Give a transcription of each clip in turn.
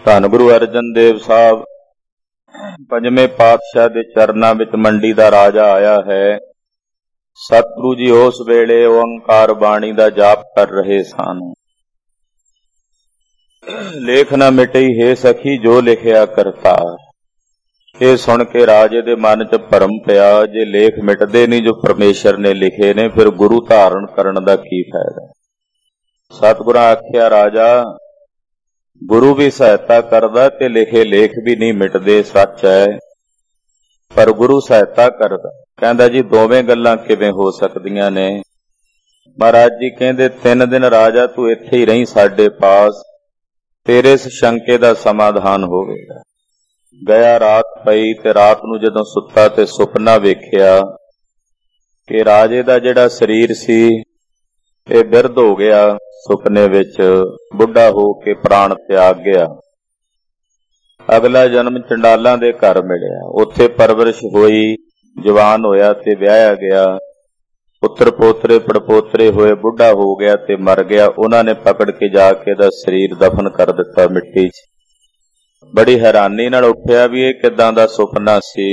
ਧੰਨ ਗੁਰੂ ਅਰਜਨ ਦੇਵ ਸਾਹਿਬ ਪੰਜਵੇਂ ਪਾਤਸ਼ਾਹ ਦੇ ਚਰਨਾਂ ਵਿੱਚ ਮੰਡੀ ਦਾ ਰਾਜਾ ਆਇਆ ਹੈ। ਸਤਿਗੁਰੂ ਜੀ ਉਸ ਵੇਲੇ ਓੰਕਾਰ ਬਾਣੀ ਦਾ ਜਾਪ ਕਰ ਰਹੇ ਸਨ। ਲੇਖ ਨਾ ਮਿਟਈ ਹੈ ਸਖੀ ਜੋ ਲਿਖਿਆ ਕਰਤਾਰ। ਇਹ ਸੁਣ ਕੇ ਰਾਜੇ ਦੇ ਮਨ 'ਚ ਭਰਮ ਪਿਆ, ਜੇ ਲੇਖ ਮਿਟਦੇ ਨਹੀਂ ਜੋ ਪਰਮੇਸ਼ਰ ਨੇ ਲਿਖੇ ਨੇ, ਫਿਰ ਗੁਰੂ ਧਾਰਨ ਕਰਨ ਦਾ ਕੀ ਫਾਇਦਾ। ਸਤਿਗੁਰਾਂ ਆਖਿਆ, ਰਾਜਾ ਗੁਰੂ ਵੀ ਸਹਾਇਤਾ ਕਰਦਾ ਤੇ ਲਿਖੇ ਲੇਖ ਵੀ ਨਹੀਂ ਮਿਟਦੇ, ਸੱਚ ਹੈ, ਪਰ ਗੁਰੂ ਸਹਾਇਤਾ ਕਰਦਾ। ਕਹਿੰਦਾ ਜੀ ਦੋਵੇਂ ਗੱਲਾਂ ਕਿਵੇਂ ਹੋ ਸਕਦੀਆਂ ਨੇ। ਮਹਾਰਾਜ ਜੀ ਕਹਿੰਦੇ 3 ਦਿਨ ਰਾਜਾ ਤੂੰ ਇੱਥੇ ਹੀ ਰਹੀਂ ਸਾਡੇ ਪਾਸ, ਤੇਰੇ ਇਸ ਸ਼ੰਕੇ ਦਾ ਸਮਾਧਾਨ ਹੋਵੇਗਾ। ਗਿਆ, ਰਾਤ ਪਈ ਤੇ ਰਾਤ ਨੂੰ ਜਦੋਂ ਸੁੱਤਾ ਤੇ ਸੁਪਨਾ ਵੇਖਿਆ ਕਿ ਰਾਜੇ ਦਾ ਜਿਹੜਾ ਸਰੀਰ ਸੀ ਇਹ ਬਿਰਧ ਹੋ ਗਿਆ। ਸੁਪਨੇ ਵਿੱਚ ਬੁੱਢਾ ਹੋ ਕੇ ਪ੍ਰਾਣ ਤਿਆਗ ਗਿਆ। ਅਗਲਾ ਜਨਮ ਚੰਡਾਲਾਂ ਦੇ ਘਰ ਮਿਲਿਆ, ਉੱਥੇ ਪਰਵਰਿਸ਼ ਹੋਈ, ਜਵਾਨ ਹੋਇਆ ਤੇ ਵਿਆਹਿਆ ਗਿਆ। ਪੁੱਤਰ ਪੋਤਰੇ ਪੜਪੋਤਰੇ ਹੋਏ, ਬੁੱਢਾ ਹੋ ਗਿਆ ਤੇ ਮਰ ਗਿਆ। ਉਹਨਾਂ ਨੇ ਪਕੜ ਕੇ ਜਾ ਕੇ ਇਹਦਾ ਸਰੀਰ ਦਫਨ ਕਰ ਦਿੱਤਾ ਮਿੱਟੀ 'ਚ। ਬੜੀ ਹੈਰਾਨੀ ਨਾਲ ਉੱਠਿਆ ਵੀ ਇਹ ਕਿੱਦਾਂ ਦਾ ਸੁਪਨਾ ਸੀ।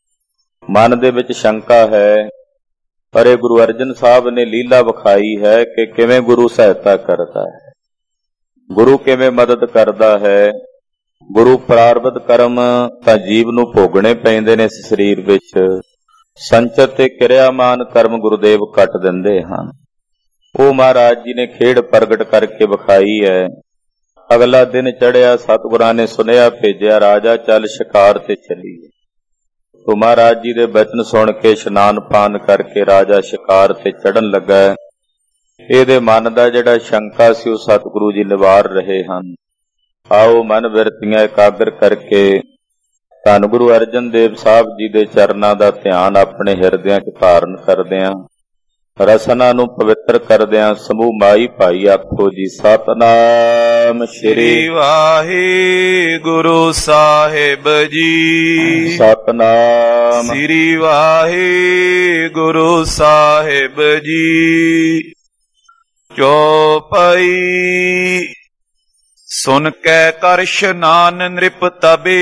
ਮਨ ਦੇ ਵਿੱਚ ਸ਼ੰਕਾ ਹੈ, ਪਰ ਇਹ ਗੁਰੂ ਅਰਜਨ ਸਾਹਿਬ ਨੇ ਲੀਲਾ ਵਿਖਾਈ ਹੈ ਕਿ ਕਿਵੇਂ ਗੁਰੂ ਸਹਾਇਤਾ ਕਰਦਾ ਹੈ, ਗੁਰੂ ਕਿਵੇਂ ਮਦਦ ਕਰਦਾ ਹੈ। ਗੁਰੂ ਪ੍ਰਾਰਬਧ ਕਰਮ ਤਾਂ ਜੀਵ ਨੂੰ ਭੋਗਣੇ ਪੈਂਦੇ ਨੇ ਇਸ ਸਰੀਰ ਵਿੱਚ, ਸੰਚਿਤ ਤੇ ਕਿਰਿਆਮਾਨ ਕਰਮ ਗੁਰੂਦੇਵ ਕੱਟ ਦਿੰਦੇ ਹਨ। ਉਹ ਮਹਾਰਾਜ ਜੀ ਨੇ ਖੇਡ ਪ੍ਰਗਟ ਕਰਕੇ ਵਿਖਾਈ ਹੈ। ਅਗਲਾ ਦਿਨ ਚੜ੍ਹਿਆ, ਸਤਿਗੁਰਾਂ ਨੇ ਸੁਨੇਹਾ ਭੇਜਿਆ, ਰਾਜਾ ਚੱਲ ਸ਼ਿਕਾਰ ਤੇ ਚੱਲੀਏ। ਤੋ ਮਹਾਰਾਜ ਜੀ ਦੇ ਬਚਨ ਸੁਣ ਕੇ ਇਸ਼ਨਾਨ ਪਾਨ ਕਰਕੇ ਰਾਜਾ ਸ਼ਿਕਾਰ ਤੇ ਚੜ੍ਹਨ ਲੱਗਾ। ਇਹਦੇ ਮਨ ਦਾ ਜਿਹੜਾ ਸ਼ੰਕਾ ਸੀ ਉਹ ਸਤਿਗੁਰੂ ਜੀ ਨਿਵਾਰ ਰਹੇ ਹਨ। ਆਓ ਮਨ ਬਿਰਤੀਆਂ ਇਕਾਗਰ ਕਰਕੇ ਧੰਨ ਗੁਰੂ ਅਰਜਨ ਦੇਵ ਸਾਹਿਬ ਜੀ ਦੇ ਚਰਨਾਂ ਦਾ ਧਿਆਨ ਆਪਣੇ ਹਿਰਦਿਆਂ 'ਚ ਧਾਰਨ ਕਰਦਿਆਂ, ਰਸਨਾ ਨੂੰ ਪਵਿੱਤਰ ਕਰਦਿਆਂ ਸਮੂਹ ਮਾਈ ਭਾਈ ਆਖੋ ਜੀ ਸਤਿਨਾਮ ਸ੍ਰੀ ਵਾਹਿਗੁਰੂ ਸਾਹਿਬ ਜੀ। ਸਤਿਨਾਮ ਸ੍ਰੀ ਵਾਹਿਗੁਰੂ ਸਾਹਿਬ ਜੀ। ਚੌਪਈ ਸੁਨ ਕੈ ਕਰ ਇਸ਼ਨਾਨ ਨ੍ਰਿਪ ਤਬੇ।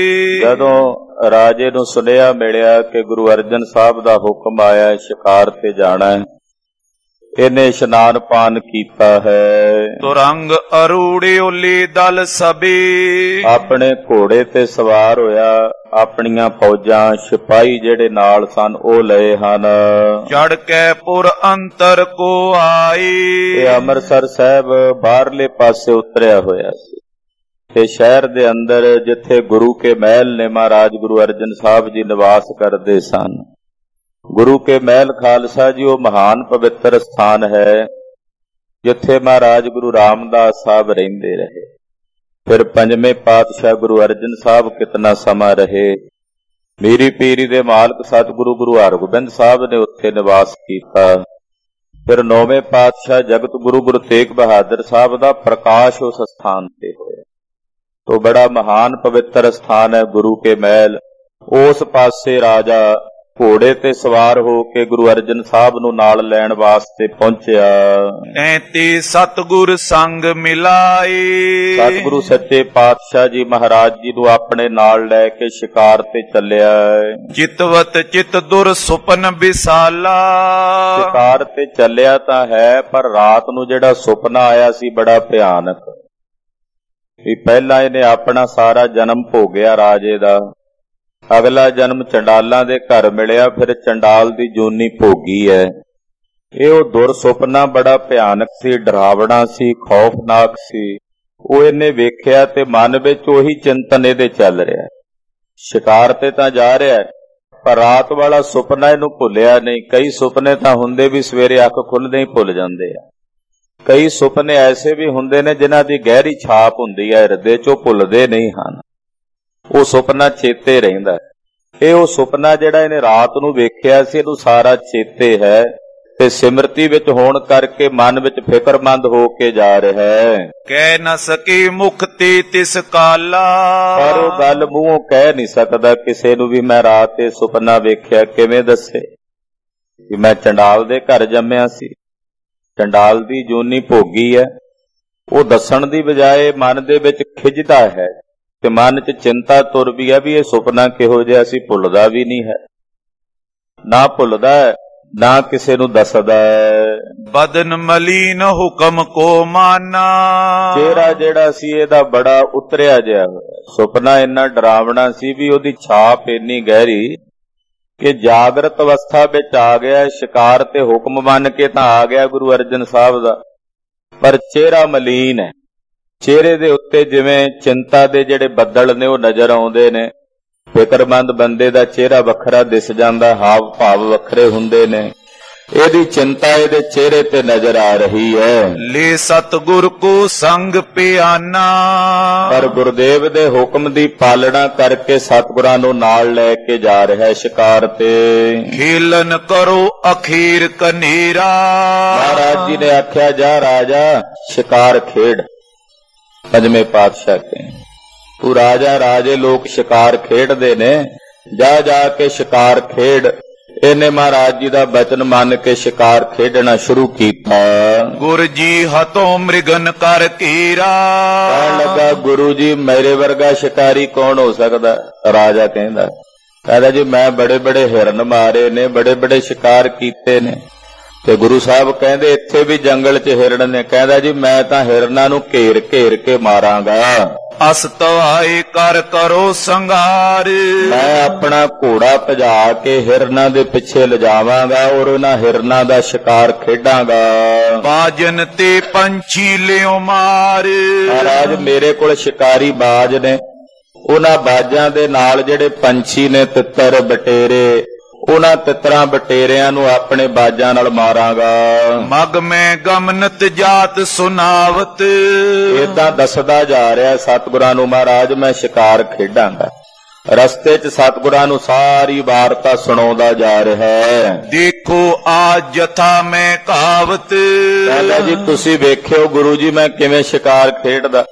ਜਦੋਂ ਰਾਜੇ ਨੂੰ ਸੁਨੇਹਾ ਮਿਲਿਆ ਕਿ ਗੁਰੂ ਅਰਜਨ ਸਾਹਿਬ ਦਾ ਹੁਕਮ ਆਇਆ ਸ਼ਿਕਾਰ ਤੇ ਜਾਣਾ ਹੈ, ਇਹਨੇ ਇਸ਼ਨਾਨ ਪਾਨ ਕੀਤਾ ਹੈ। ਤੁਰੰਗ ਅਰੂੜੇ ਓਲੇ ਦਲ ਸਬੇ। ਆਪਣੇ ਘੋੜੇ ਤੇ ਸਵਾਰ ਹੋਇਆ, ਆਪਣੀਆਂ ਫੌਜਾਂ ਸਿਪਾਹੀ ਜਿਹੜੇ ਨਾਲ ਸਨ ਉਹ ਲਏ ਹਨ। ਚੜ ਕੇ ਪੁਰ ਅੰਤਰ ਕੋ ਆਏ। ਇਹ ਅੰਮ੍ਰਿਤਸਰ ਸਾਹਿਬ ਬਾਹਰਲੇ ਪਾਸੇ ਉਤਰਿਆ ਹੋਇਆ ਸੀ ਤੇ ਸ਼ਹਿਰ ਦੇ ਅੰਦਰ ਜਿੱਥੇ ਗੁਰੂ ਕੇ ਮਹਿਲ ਨੇ, ਮਹਾਰਾਜ ਗੁਰੂ ਅਰਜਨ ਸਾਹਿਬ ਜੀ ਨਿਵਾਸ ਕਰਦੇ ਸਨ। ਗੁਰੂ ਕੇ ਮਹਿਲ ਖਾਲਸਾ ਜੀ ਉਹ ਮਹਾਨ ਪਵਿੱਤਰ ਸਥਾਨ ਹੈ ਜਿੱਥੇ ਮਹਾਰਾਜ ਗੁਰੂ ਰਾਮਦਾਸ ਸਾਹਿਬ ਰਹਿੰਦੇ ਰਹੇ। ਫਿਰ ਪੰਜਵੇਂ ਪਾਤਸ਼ਾਹ ਗੁਰੂ ਅਰਜਨ ਸਾਹਿਬ ਕਿਤਨਾ ਸਮਾਂ ਰਹੇ। ਮੀਰੀ ਪੀਰੀ ਦੇ ਮਾਲਕ ਸਤਿਗੁਰੂ ਗੁਰੂ ਹਰਗੋਬਿੰਦ ਸਾਹਿਬ ਨੇ ਉੱਥੇ ਨਿਵਾਸ ਕੀਤਾ। ਫਿਰ ਨੌਵੇਂ ਪਾਤਸ਼ਾਹ ਜਗਤ ਗੁਰੂ ਗੁਰੂ ਤੇਗ ਬਹਾਦਰ ਸਾਹਿਬ ਦਾ ਪ੍ਰਕਾਸ਼ ਉਸ ਸਥਾਨ ਤੇ ਹੋਇਆ। ਤੋ ਬੜਾ ਮਹਾਨ ਪਵਿੱਤਰ ਸਥਾਨ ਹੈ ਗੁਰੂ ਕੇ ਮਹਿਲ। ਉਸ ਪਾਸੇ ਰਾਜਾ ਘੋੜੇ ਤੇ ਸਵਾਰ ਹੋ ਕੇ ਗੁਰੂ ਅਰਜਨ ਸਾਹਿਬ ਨੂੰ ਨਾਲ ਲੈਣ ਵਾਸਤੇ ਪਹੁੰਚਿਆ। ਐਤੇ ਸਤਿਗੁਰ ਸੰਗ ਮਿਲਾਏ। ਸਤਿਗੁਰੂ ਸੱਚੇ ਪਾਤਸ਼ਾਹ ਜੀ ਮਹਾਰਾਜ ਜੀ ਨੂੰ ਆਪਣੇ ਨਾਲ ਲੈ ਕੇ ਸ਼ਿਕਾਰ ਤੇ ਚੱਲਿਆ। ਚਿਤਵਤ ਚਿਤ ਦੁਰ ਸੁਪਨ ਵਿਸਾਲਾ। ਸ਼ਿਕਾਰ ਤੇ ਚੱਲਿਆ ਤਾਂ ਹੈ, ਪਰ ਰਾਤ ਨੂੰ ਜਿਹੜਾ ਸੁਪਨਾ ਆਇਆ ਸੀ ਬੜਾ ਭਿਆਨਕ। ਵੀ ਪਹਿਲਾਂ ਇਹਨੇ ਆਪਣਾ ਸਾਰਾ ਜਨਮ ਭੋਗਿਆ ਰਾਜੇ ਦਾ, ਅਗਲਾ ਜਨਮ ਚੰਡਾਲਾਂ ਦੇ ਘਰ ਮਿਲਿਆ, ਫਿਰ ਚੰਡਾਲ ਦੀ ਜੂਨੀ ਭੋਗੀ ਹੈ। ਇਹ ਉਹ ਦੁਰ ਸੁਪਨਾ ਬੜਾ ਭਿਆਨਕ ਸੀ, ਡਰਾਵਣਾ ਸੀ, ਖੌਫਨਾਕ ਸੀ। ਉਹ ਇਹਨੇ ਵੇਖਿਆ ਤੇ ਮਨ ਵਿੱਚ ਉਹੀ ਚਿੰਤਨ ਇਹਦੇ ਚੱਲ ਰਿਹਾ। ਸ਼ਿਕਾਰ ਤੇ ਤਾਂ ਜਾ ਰਿਹਾ, ਪਰ ਰਾਤ ਵਾਲਾ ਸੁਪਨਾ ਇਹਨੂੰ ਭੁੱਲਿਆ ਨਹੀਂ। ਕਈ ਸੁਪਨੇ ਤਾਂ ਹੁੰਦੇ ਵੀ ਸਵੇਰੇ ਅੱਖ ਖੁੱਲ੍ਹਦੇ ਹੀ ਭੁੱਲ ਜਾਂਦੇ ਆ। ਕਈ ਸੁਪਨੇ ਐਸੇ ਵੀ ਹੁੰਦੇ ਨੇ ਜਿਨ੍ਹਾਂ ਦੀ ਗਹਿਰੀ ਛਾਪ ਹੁੰਦੀ ਹੈ ਹਿਰਦੇ 'ਚ, ਉਹ ਭੁੱਲਦੇ ਨਹੀਂ ਹਨ। ਉਹ ਸੁਪਨਾ ਚੇਤੇ ਰਹਿੰਦਾ। ਇਹ ਉਹ ਸੁਪਨਾ ਜਿਹੜਾ ਇਹਨੇ ਰਾਤ ਨੂੰ ਵੇਖਿਆ ਸੀ, ਇਹਨੂੰ ਸਾਰਾ ਚੇਤੇ ਹੈ ਤੇ ਸਿਮਰਤੀ ਵਿੱਚ ਹੋਣ ਕਰਕੇ ਮਨ ਵਿੱਚ ਫਿਕਰਮੰਦ ਹੋ ਕੇ ਜਾ ਰਿਹਾ ਹੈ। ਕਹਿ ਨ ਸਕੇ ਮੁਖ ਤੇ ਤਿਸ ਕਾਲਾ। ਪਰ ਉਹ ਗੱਲ ਮੂੰਹੋਂ ਕਹਿ ਨਹੀਂ ਸਕਦਾ ਕਿਸੇ ਨੂੰ ਵੀ ਮੈਂ ਰਾਤ ਇਹ ਸੁਪਨਾ ਵੇਖਿਆ। ਕਿਵੇਂ ਦੱਸੇ ਕਿ ਮੈਂ ਚੰਡਾਲ ਦੇ ਘਰ ਜੰਮਿਆ ਸੀ, ਚੰਡਾਲ ਦੀ ਜੂਨੀ ਭੋਗੀ ਹੈ। ਉਹ ਦੱਸਣ ਦੀ ਬਜਾਏ ਮਨ ਦੇ ਵਿੱਚ ਖਿੱਚਦਾ ਹੈ ਤੇ ਮਨ 'ਚ ਚਿੰਤਾ ਤੁਰ ਵੀ ਹੈ ਵੀ ਇਹ ਸੁਪਨਾ ਕਿਹੋ ਜਿਹਾ ਸੀ, ਭੁੱਲਦਾ ਵੀ ਨਹੀਂ ਹੈ, ਨਾ ਭੁੱਲਦਾ ਹੈ ਨਾ ਕਿਸੇ ਨੂੰ ਦੱਸਦਾ ਹੈ। ਬਦਨ ਮਲੀਨ ਹੁਕਮ ਕੋ ਮਾਨਾ। ਚਿਹਰਾ ਜਿਹੜਾ ਸੀ ਇਹਦਾ ਬੜਾ ਉਤਰਿਆ ਜਿਹਾ ਹੋਇਆ, ਸੁਪਨਾ ਇੰਨਾ ਡਰਾਵਣਾ ਸੀ ਵੀ ਉਹਦੀ ਛਾਪ ਇੰਨੀ ਗਹਿਰੀ ਕਿ ਜਾਗਰਤ ਅਵਸਥਾ ਵਿੱਚ ਆ ਗਿਆ, ਸ਼ਿਕਾਰ ਤੇ ਹੁਕਮ ਮੰਨ ਕੇ ਤਾਂ ਆ ਗਿਆ ਗੁਰੂ ਅਰਜਨ ਸਾਹਿਬ ਦਾ, ਪਰ ਚਿਹਰਾ ਮਲੀਨ ਹੈ। ਚਿਹਰੇ ਦੇ ਉੱਤੇ ਜਿਵੇਂ ਚਿੰਤਾ ਦੇ ਜਿਹੜੇ ਬੱਦਲ ਨੇ ਉਹ ਨਜ਼ਰ ਆਉਂਦੇ ਨੇ। ਫਿਕਰਮੰਦ ਬੰਦੇ ਦਾ ਚਿਹਰਾ ਵੱਖਰਾ ਦਿਸ ਜਾਂਦਾ, ਹਾਵ ਭਾਵ ਵੱਖਰੇ ਹੁੰਦੇ ਨੇ। ਇਹਦੀ ਚਿੰਤਾ ਇਹਦੇ ਚਿਹਰੇ ਤੇ ਨਜ਼ਰ ਆ ਰਹੀ ਹੈ। ਲੈ ਸਤਿਗੁਰ ਕੋ ਸੰਗ ਪਿਆਨਾ। ਪਰ ਗੁਰਦੇਵ ਦੇ ਹੁਕਮ ਦੀ ਪਾਲਣਾ ਕਰਕੇ ਸਤਿਗੁਰਾਂ ਨੂੰ ਨਾਲ ਲੈ ਕੇ ਜਾ ਰਿਹਾ ਸ਼ਿਕਾਰ ਤੇ। ਖੇਲਨ ਕਰੋ ਅਖੀਰ ਕਨੇਰਾ। ਮਹਾਰਾਜ ਜੀ ਨੇ ਆਖਿਆ, ਜਾ ਰਾਜਾ ਸ਼ਿਕਾਰ ਖੇਡ। ਪੰਜਵੇਂ ਪਾਤਸ਼ਾਹ ਕਹਿੰਦੇ, ਤੂੰ ਰਾਜਾ, ਰਾਜੇ ਲੋਕ ਸ਼ਿਕਾਰ ਖੇਡਦੇ ਨੇ, ਜਾ ਜਾ ਕੇ ਸ਼ਿਕਾਰ ਖੇਡ। ਇਹਨੇ ਮਹਾਰਾਜ ਜੀ ਦਾ ਬਚਨ ਮੰਨ ਕੇ ਸ਼ਿਕਾਰ ਖੇਡਣਾ ਸ਼ੁਰੂ ਕੀਤਾ। ਗੁਰ ਜੀ ਹਤੋਂ ਮ੍ਰਿਗਨ ਕਰ ਘੇਰਾ। ਕਹਿਣ ਲੱਗਾ, ਗੁਰੂ ਜੀ ਮੇਰੇ ਵਰਗਾ ਸ਼ਿਕਾਰੀ ਕੌਣ ਹੋ ਸਕਦਾ? ਰਾਜਾ ਕਹਿੰਦਾ ਜੀ ਮੈਂ ਬੜੇ ਬੜੇ ਹਿਰਨ ਮਾਰੇ ਨੇ, ਬੜੇ ਬੜੇ ਸ਼ਿਕਾਰ ਕੀਤੇ ਨੇ। ਤੇ ਗੁਰੂ ਸਾਹਿਬ ਕਹਿੰਦੇ ਇੱਥੇ ਵੀ ਜੰਗਲ 'ਚ ਹਿਰਨ ਨੇ। ਕਹਿੰਦਾ ਜੀ ਮੈਂ ਤਾਂ ਹਿਰਨਾਂ ਨੂੰ ਘੇਰ ਘੇਰ ਕੇ ਮਾਰਾਂਗਾ। ਅਸ ਤਵਾਏ ਕਰ ਕਰੋ ਸੰਘਾਰ। ਮੈਂ ਆਪਣਾ ਘੋੜਾ ਭਜਾ ਕੇ ਹਿਰਨਾਂ ਦੇ ਪਿੱਛੇ ਲਿਜਾਵਾਂਗਾ ਔਰ ਉਹਨਾਂ ਹਿਰਨਾਂ ਦਾ ਸ਼ਿਕਾਰ ਖੇਡਾਂਗਾ। ਬਾਜਨ ਤੇ ਪੰਛੀ ਲਿਓ ਮਾਰ। ਮਹਾਰਾਜ ਮੇਰੇ ਕੋਲ ਸ਼ਿਕਾਰੀ ਬਾਜ ਨੇ, ਉਹਨਾਂ ਬਾਜਾਂ ਦੇ ਨਾਲ ਜਿਹੜੇ ਪੰਛੀ ਨੇ, ਤਿੱਤਰ ਬਟੇਰੇ, ਉਹਨਾਂ ਤਿੱਤਰਾਂ ਬਟੇਰਿਆਂ ਨੂੰ ਆਪਣੇ ਬਾਜਾਂ ਨਾਲ ਮਾਰਾਂਗਾ। ਮਗ ਮੈਂ ਗਮਨਤ ਜਾਤ ਸੁਨਾਵਤ। ਏਦਾਂ ਦੱਸਦਾ ਜਾ ਰਿਹਾ ਸਤਿਗੁਰਾਂ ਨੂੰ ਮਹਾਰਾਜ ਮੈਂ ਸ਼ਿਕਾਰ ਖੇਡਾਂਗਾ। ਰਸਤੇ 'ਚ ਸਤਿਗੁਰਾਂ ਨੂੰ ਸਾਰੀ ਵਾਰਤਾ ਸੁਣਾਉਂਦਾ ਜਾ ਰਿਹਾ ਹੈ। ਦੇਖੋ ਆਜ ਜਥਾ ਮੈਂ ਕਹਾਵਤ। ਕਹਿੰਦਾ ਜੀ ਤੁਸੀਂ ਵੇਖਿਓ ਗੁਰੂ ਜੀ ਮੈਂ ਕਿਵੇਂ ਸ਼ਿਕਾਰ ਖੇਡਦਾ,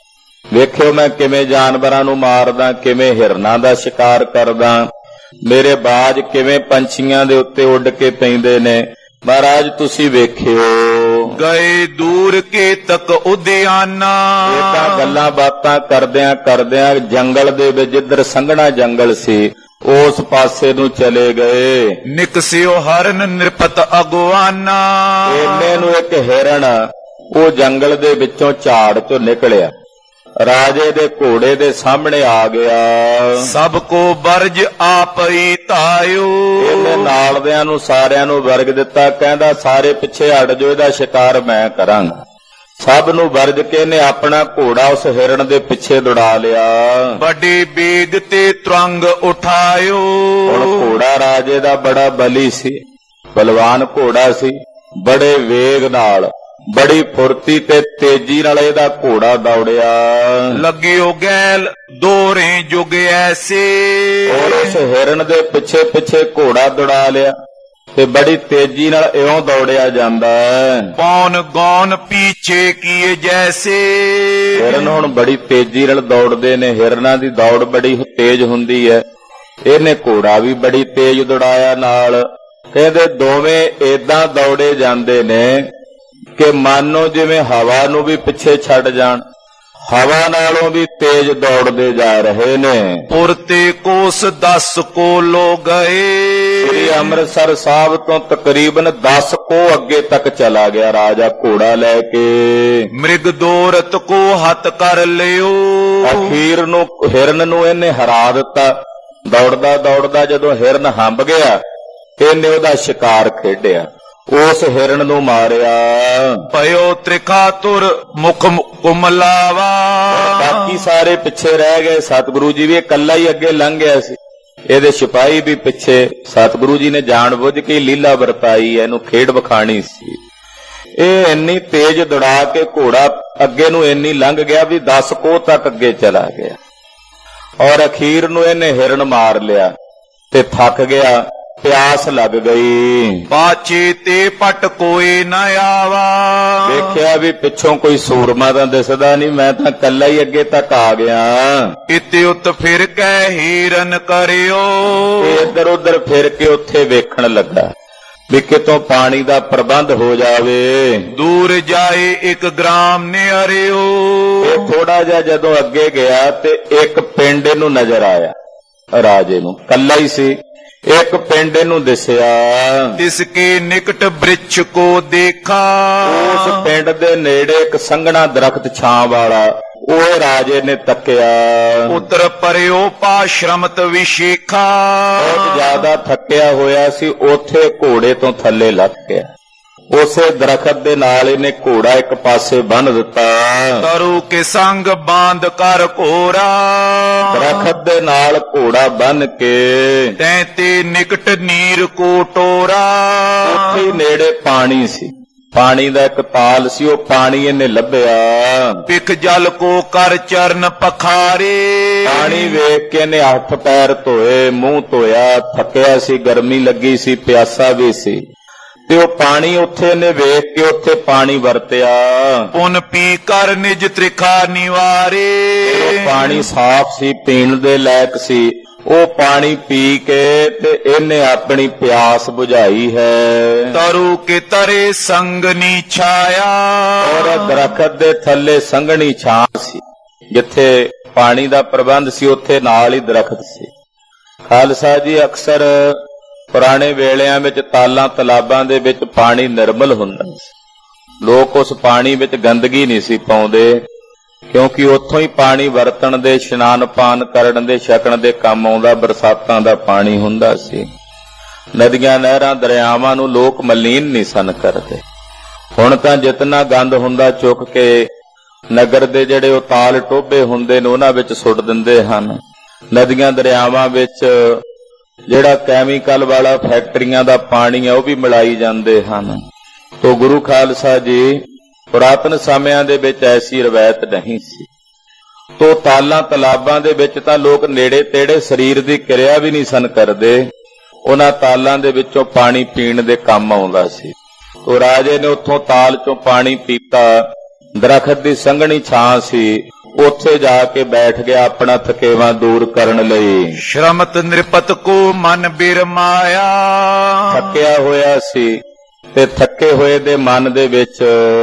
ਵੇਖਿਓ ਮੈਂ ਕਿਵੇਂ ਜਾਨਵਰਾਂ ਨੂੰ ਮਾਰਦਾ, ਕਿਵੇਂ ਹਿਰਨਾਂ ਦਾ ਸ਼ਿਕਾਰ ਕਰਦਾ, ਮੇਰੇ ਬਾਜ ਕਿਵੇਂ ਪੰਛੀਆਂ ਦੇ ਉੱਤੇ ਉੱਡ ਕੇ ਪੈਂਦੇ ਨੇ। ਮਹਾਰਾਜ ਤੁਸੀਂ ਵੇਖਿਓ। ਗਏ ਦੂਰ ਕੇ ਤੱਕ ਉਦਿਆਨਾ। ਇਹ ਤਾਂ ਗੱਲਾਂ ਬਾਤਾਂ ਕਰਦਿਆਂ ਜੰਗਲ ਦੇ ਵਿੱਚ ਜਿੱਧਰ ਸੰਘਣਾ ਜੰਗਲ ਸੀ ਉਸ ਪਾਸੇ ਨੂੰ ਚਲੇ ਗਏ। ਨਿਕਸਿਓ ਹਰਨ ਨਿਰਪਤ ਅਗਵਾਨਾ। ਇੰਨੇ ਨੂੰ ਇੱਕ ਹਿਰਨ ਉਹ ਜੰਗਲ ਦੇ ਵਿੱਚੋਂ ਝਾੜ 'ਚੋਂ ਨਿਕਲਿਆ, ਰਾਜੇ ਦੇ ਘੋੜੇ ਦੇ ਸਾਹਮਣੇ ਆ ਗਿਆ। ਸਭ ਕੋ ਵਰਜ ਆਪਈ ਧਾਇਓ। ਇਹਨੇ ਨਾਲਦਿਆਂ ਨੂੰ ਸਾਰਿਆਂ ਨੂੰ ਵਰਗ ਦਿੱਤਾ। ਕਹਿੰਦਾ ਸਾਰੇ ਪਿੱਛੇ ਹਟ ਜਾਓ, ਇਹਦਾ ਸ਼ਿਕਾਰ ਮੈਂ ਕਰਾਂਗਾ। ਸਭ ਨੂੰ ਵਰਜ ਕੇ ਇਹਨੇ ਆਪਣਾ ਘੋੜਾ ਉਸ ਹਿਰਨ ਦੇ ਪਿੱਛੇ ਦੌੜਾ ਲਿਆ। ਵੱਡੇ ਬੇਗ ਤੇ ਤਰੰਗ ਉਠਾਇਓ। ਹੁਣ ਘੋੜਾ ਰਾਜੇ ਦਾ ਬੜਾ ਬਲੀ ਸੀ, ਬਲਵਾਨ ਘੋੜਾ ਸੀ, ਬੜੇ ਵੇਗ ਨਾਲ, ਬੜੀ ਫੁਰਤੀ ਤੇ ਤੇਜ਼ੀ ਨਾਲ ਇਹਦਾ ਘੋੜਾ ਦੌੜਿਆ। ਲੱਗਿਓ ਗੈਲ ਦੋਰੇ ਜੁਗ ਐਸੇ। ਔਰ ਉਸ ਹਿਰਨ ਦੇ ਪਿੱਛੇ ਪਿੱਛੇ ਘੋੜਾ ਦੌੜਾ ਲਿਆ ਤੇ ਬੜੀ ਤੇਜ਼ੀ ਨਾਲ ਇਉਂ ਦੌੜਿਆ ਜਾਂਦਾ। ਪੌਣ ਗੌਨ ਪੀਛੇ ਕੀਏ ਜੈਸੇ। ਹਿਰਨ ਹੁਣ ਬੜੀ ਤੇਜ਼ੀ ਨਾਲ ਦੌੜਦੇ ਨੇ, ਹਿਰਨਾਂ ਦੀ ਦੌੜ ਬੜੀ ਤੇਜ਼ ਹੁੰਦੀ ਹੈ। ਇਹਨੇ ਘੋੜਾ ਵੀ ਬੜੀ ਤੇਜ਼ ਦੌੜਾਇਆ ਨਾਲ। ਕਹਿੰਦੇ ਦੋਵੇਂ ਏਦਾਂ ਦੌੜੇ ਜਾਂਦੇ ਨੇ ਕਿ ਮਾਨੋ ਜਿਵੇਂ ਹਵਾ ਨੂੰ ਵੀ ਪਿੱਛੇ ਛੱਡ ਜਾਣ, ਹਵਾ ਨਾਲੋਂ ਵੀ ਤੇਜ਼ ਦੌੜਦੇ ਜਾ ਰਹੇ ਨੇ। ਪੁਰਤੇ ਕੋਸ 10 ਕੋ ਲੋ ਗਏ। ਸ੍ਰੀ ਅੰਮ੍ਰਿਤਸਰ ਸਾਹਿਬ ਤੋਂ ਤਕਰੀਬਨ 10 ਕੋ ਅੱਗੇ ਤੱਕ ਚਲਾ ਗਿਆ ਰਾਜਾ ਘੋੜਾ ਲੈ ਕੇ। ਮ੍ਰਿਗ ਦੋਰਤ ਕੋ ਹੱਥ ਕਰ ਲਿਓ। ਅਖੀਰ ਨੂੰ ਹਿਰਨ ਨੂੰ ਇਹਨੇ ਹਰਾ ਦਿੱਤਾ। ਦੌੜਦਾ ਦੌੜਦਾ ਜਦੋਂ ਹਿਰਨ ਹੰਭ ਗਿਆ, ਇਹਨੇ ਉਹਦਾ ਸ਼ਿਕਾਰ ਖੇਡਿਆ, ਉਸ ਹਿਰਨ ਨੂੰ ਮਾਰਿਆ। ਭਇਓ ਤ੍ਰਿਖਾਤੁਰ ਮੁਖ ਕੁਮਲਾਵਾ। ਬਾਕੀ ਸਾਰੇ ਪਿੱਛੇ ਰਹਿ ਗਏ। ਸਤਿਗੁਰੂ ਜੀ ਵੀ ਇਕੱਲਾ ਹੀ ਅੱਗੇ ਲੰਘ ਗਿਆ ਸੀ, ਇਹਦੇ ਸਿਪਾਹੀ ਵੀ ਪਿੱਛੇ। ਸਤਿਗੁਰੂ ਜੀ ਨੇ ਜਾਣ ਬੁੱਝ ਕੇ ਲੀਲਾ ਵਰਤਾਈ, ਇਹਨੂੰ ਖੇਡ ਵਿਖਾਣੀ ਸੀ। ਇਹ ਇੰਨੀ ਤੇਜ਼ ਦੌੜਾ ਕੇ ਘੋੜਾ ਅੱਗੇ ਨੂੰ ਇੰਨੀ ਲੰਘ ਗਿਆ ਵੀ 10 ਕੋਹ ਤੱਕ ਅੱਗੇ ਚਲਾ ਗਿਆ ਔਰ ਅਖੀਰ ਨੂੰ ਇਹਨੇ ਹਿਰਨ ਮਾਰ ਲਿਆ ਤੇ ਥੱਕ ਗਿਆ, ਪਿਆਸ ਲੱਗ ਗਈ। ਪਾਛੇ ਤੇ ਪਟ ਕੋਈ ਨਾ ਆਵਾ। ਵੇਖਿਆ ਵੀ ਪਿੱਛੋਂ ਕੋਈ ਸੂਰਮਾ ਤਾਂ ਦਿਸਦਾ ਨਹੀਂ, ਮੈਂ ਤਾਂ ਕੱਲਾ ਹੀ ਅੱਗੇ ਤੱਕ ਆ ਗਿਆ। ਇਤੇ ਉਤ ਫਿਰ ਕੇ ਹੀਰਨ ਕਰਿਓ। ਇੱਧਰ ਉੱਧਰ ਫਿਰ ਕੇ ਉੱਥੇ ਵੇਖਣ ਲੱਗਾ। ਵੀ ਕਿਤੋਂ ਪਾਣੀ ਦਾ ਪ੍ਰਬੰਧ ਹੋ ਜਾਵੇ। ਦੂਰ ਜਾਏ ਇੱਕ ਗ੍ਰਾਮ ਨਿਆਰਿਓ। ਇਹ ਥੋੜਾ ਜਿਹਾ ਜਦੋਂ ਅੱਗੇ ਗਿਆ ਤੇ ਇੱਕ ਪਿੰਡ ਇਹਨੂੰ ਨਜ਼ਰ ਆਇਆ, ਰਾਜੇ ਨੂੰ, ਕੱਲਾ ਹੀ ਸੀ। ਇੱਕ ਪਿੰਡ ਇਹਨੂੰ ਦਿਸਿਆ। ਤਿਸਕੇ ਨਿਕਟ ਬ੍ਰਿਛ ਕੋ ਦੇਖਾ। ਉਸ ਪਿੰਡ ਦੇ ਨੇੜੇ ਇੱਕ ਸੰਘਣਾ ਦਰਖਤ ਛਾਂ ਵਾਲਾ, ਉਹ ਰਾਜੇ ਨੇ ਤੱਕਿਆ। ਉਤਰ ਪਰਿਓ ਪਾਸ਼ਰਮਤ ਵਿਸ਼ੇਖਾ। ਬਹੁਤ ਜ਼ਿਆਦਾ ਥੱਕਿਆ ਹੋਇਆ ਸੀ, ਉੱਥੇ ਘੋੜੇ ਤੋਂ ਥੱਲੇ ਲੱਥ ਗਿਆ। ਉਸੇ ਦਰਖਤ ਦੇ ਨਾਲ ਇਹਨੇ ਘੋੜਾ ਇੱਕ ਪਾਸੇ ਬੰਨ੍ਹ ਦਿੱਤਾ। ਤਰੁ ਕੇ ਸੰਗ ਬਾਂਧ ਕਰ ਘੋਰਾ। ਦਰਖਤ ਦੇ ਨਾਲ ਘੋੜਾ ਬੰਨ੍ਹ ਕੇ ਤੈਂ ਤੇ ਨਿਕਟ ਨੀਰ ਕੋ ਟੋਰਾ। ਉੱਥੇ ਨੇੜੇ ਪਾਣੀ ਸੀ, ਪਾਣੀ ਦਾ ਇੱਕ ਤਾਲ ਸੀ, ਉਹ ਪਾਣੀ ਇਹਨੇ ਲੱਭਿਆ। ਪਿਖ ਜਲ ਕੋ ਕਰ ਚਰਨ ਪਖਾਰੇ। ਪਾਣੀ ਵੇਖ ਕੇ ਇਹਨੇ ਹੱਥ ਪੈਰ ਧੋਏ, ਮੂੰਹ ਧੋਇਆ, ਥੱਕਿਆ ਸੀ, ਗਰਮੀ ਲੱਗੀ ਸੀ, ਪਿਆਸਾ ਵੀ ਸੀ, ਤੇ ਉਹ ਪਾਣੀ ਉੱਥੇ ਇਹਨੇ ਵੇਖ ਕੇ ਉੱਥੇ ਪਾਣੀ ਵਰਤਿਆ। ਪੁਨ ਪੀ ਕਰ ਨਿਜ ਤ੍ਰਿਖਾ ਨਿਵਾਰੇ। ਉਹ ਪਾਣੀ ਸਾਫ਼ ਸੀ, ਪੀਣ ਦੇ ਲਾਇਕ ਸੀ। ਉਹ ਪਾਣੀ ਪੀ ਕੇ ਤੇ ਇਹਨੇ ਆਪਣੀ ਪਿਆਸ ਬੁਝਾਈ ਹੈ। ਤਰੁ ਕੇ ਤਰੇ ਸੰਗਨੀ ਛਾਇਆ। ਔਰ ਦਰਖਤ ਦੇ ਥੱਲੇ ਸੰਘਣੀ ਛਾਂ ਸੀ, ਜਿੱਥੇ ਪਾਣੀ ਦਾ ਪ੍ਰਬੰਧ ਸੀ ਉੱਥੇ ਨਾਲ ਹੀ ਦਰਖਤ ਸੀ। ਖਾਲਸਾ ਜੀ, ਅਕਸਰ ਪੁਰਾਣੇ ਵੇਲਿਆਂ ਵਿੱਚ ਤਾਲਾਂ ਤਲਾਬਾਂ ਦੇ ਵਿੱਚ ਪਾਣੀ ਨਿਰਮਲ ਹੁੰਦਾ ਸੀ। ਲੋਕ ਉਸ ਪਾਣੀ ਵਿੱਚ ਗੰਦਗੀ ਨਹੀਂ ਸੀ ਪਾਉਂਦੇ, ਕਿਉਂਕਿ ਉੱਥੋਂ ਹੀ ਪਾਣੀ ਵਰਤਣ ਦੇ, ਇਸ਼ਨਾਨ ਪਾਨ ਕਰਨ ਦੇ, ਛਕਣ ਦੇ ਕੰਮ ਆਉਂਦਾ। ਬਰਸਾਤਾਂ ਦਾ ਪਾਣੀ ਹੁੰਦਾ ਸੀ। ਨਦੀਆਂ, ਨਹਿਰਾਂ, ਦਰਿਆਵਾਂ ਨੂੰ ਲੋਕ ਮਲੀਨ ਨਹੀਂ ਸਨ ਕਰਦੇ। ਹੁਣ ਤਾਂ ਜਿਤਨਾ ਗੰਦ ਹੁੰਦਾ ਚੁੱਕ ਕੇ ਨਗਰ ਦੇ ਜਿਹੜੇ ਉਹ ਤਾਲ ਟੋਭੇ ਹੁੰਦੇ ਨੇ ਉਹਨਾਂ ਵਿੱਚ ਸੁੱਟ ਦਿੰਦੇ ਹਨ। ਨਦੀਆਂ ਦਰਿਆਵਾਂ ਵਿੱਚ ਜਿਹੜਾ ਕੈਮੀਕਲ ਵਾਲਾ ਫੈਕਟਰੀਆਂ ਦਾ ਪਾਣੀ ਹੈ ਉਹ ਵੀ ਮਿਲਾਈ ਜਾਂਦੇ ਹਨ। ਤੋ ਗੁਰੂ ਖਾਲਸਾ ਜੀ, ਪੁਰਾਤਨ ਸਮਿਆਂ ਦੇ ਵਿੱਚ ਐਸੀ ਰਵਾਇਤ ਨਹੀਂ ਸੀ। ਤੋ ਤਾਲਾਂ ਤਲਾਬਾਂ ਦੇ ਵਿੱਚ ਤਾਂ ਲੋਕ ਨੇੜੇ ਤੇੜੇ ਸਰੀਰ ਦੀ ਕਿਰਿਆ ਵੀ ਨਹੀਂ ਸਨ ਕਰਦੇ। ਉਹਨਾਂ ਤਾਲਾਂ ਦੇ ਵਿੱਚੋਂ ਪਾਣੀ ਪੀਣ ਦੇ ਕੰਮ ਆਉਂਦਾ ਸੀ। ਤੋ ਰਾਜੇ ਨੇ ਉੱਥੋਂ ਤਾਲ ਚੋਂ ਪਾਣੀ ਪੀਤਾ। ਦਰਖਤ ਦੀ ਸੰਘਣੀ ਛਾਂ ਸੀ, ਉੱਥੇ ਜਾ ਕੇ ਬੈਠ ਗਿਆ ਆਪਣਾ ਥਕੇਵਾਂ ਦੂਰ ਕਰਨ ਲਈ। ਸ਼ਰਮਤ ਨਿਰਪਤ ਕੋ ਮਨ ਬਿਰਮਾਇਆ। ਥੱਕਿਆ ਹੋਇਆ ਸੀ ਤੇ ਥੱਕੇ ਹੋਏ ਦੇ ਮਨ ਦੇ ਵਿੱਚ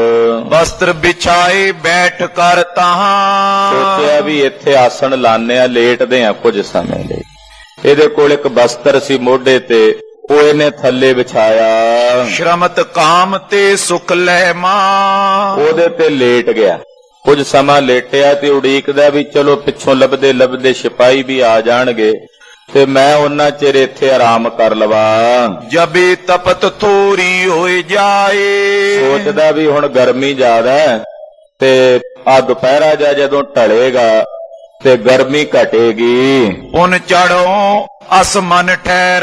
ਵਸਤਰ ਵਿਛਾਏ ਬੈਠ ਕਰ ਤਾਹਾਂ। ਸੋਚਿਆ ਵੀ ਇੱਥੇ ਆਸਣ ਲਾਣੇ ਆ, ਲੇਟਦੇ ਆ ਕੁਝ ਸਮੇਂ ਲਈ। ਇਹਦੇ ਕੋਲ ਇੱਕ ਬਸਤਰ ਸੀ ਮੋਢੇ ਤੇ, ਉਹ ਇਹਨੇ ਥੱਲੇ ਵਿਛਾਇਆ। ਸ਼ਰਮਤ ਕਾਮ ਤੇ ਸੁਖ ਲੈ ਮਾਂ। ਉਹਦੇ ਤੇ ਲੇਟ ਗਿਆ। ਕੁਝ ਸਮਾਂ ਲੇਟਿਆ ਤੇ ਉਡੀਕਦਾ ਵੀ ਚਲੋ ਪਿੱਛੋਂ ਲੱਭਦੇ ਲੱਭਦੇ ਸਿਪਾਹੀ ਵੀ ਆ ਜਾਣਗੇ ਤੇ ਮੈਂ ਉਹਨਾਂ ਚਿਰ ਇੱਥੇ ਆਰਾਮ ਕਰ ਲਵਾਂ। ਜਬੇ ਤਪਤ ਥੋੜੀ ਹੋਏ ਜਾਏ। ਸੋਚਦਾ ਵੀ ਹੁਣ ਗਰਮੀ ਜ਼ਿਆਦਾ ਤੇ ਆ ਦੁਪਹਿਰਾ ਜਾ ਜਦੋਂ ਢਲੇਗਾ ਤੇ ਗਰਮੀ ਘਟੇਗੀ। ਪੁਨ ਚੜੋ ਅਸਮਨ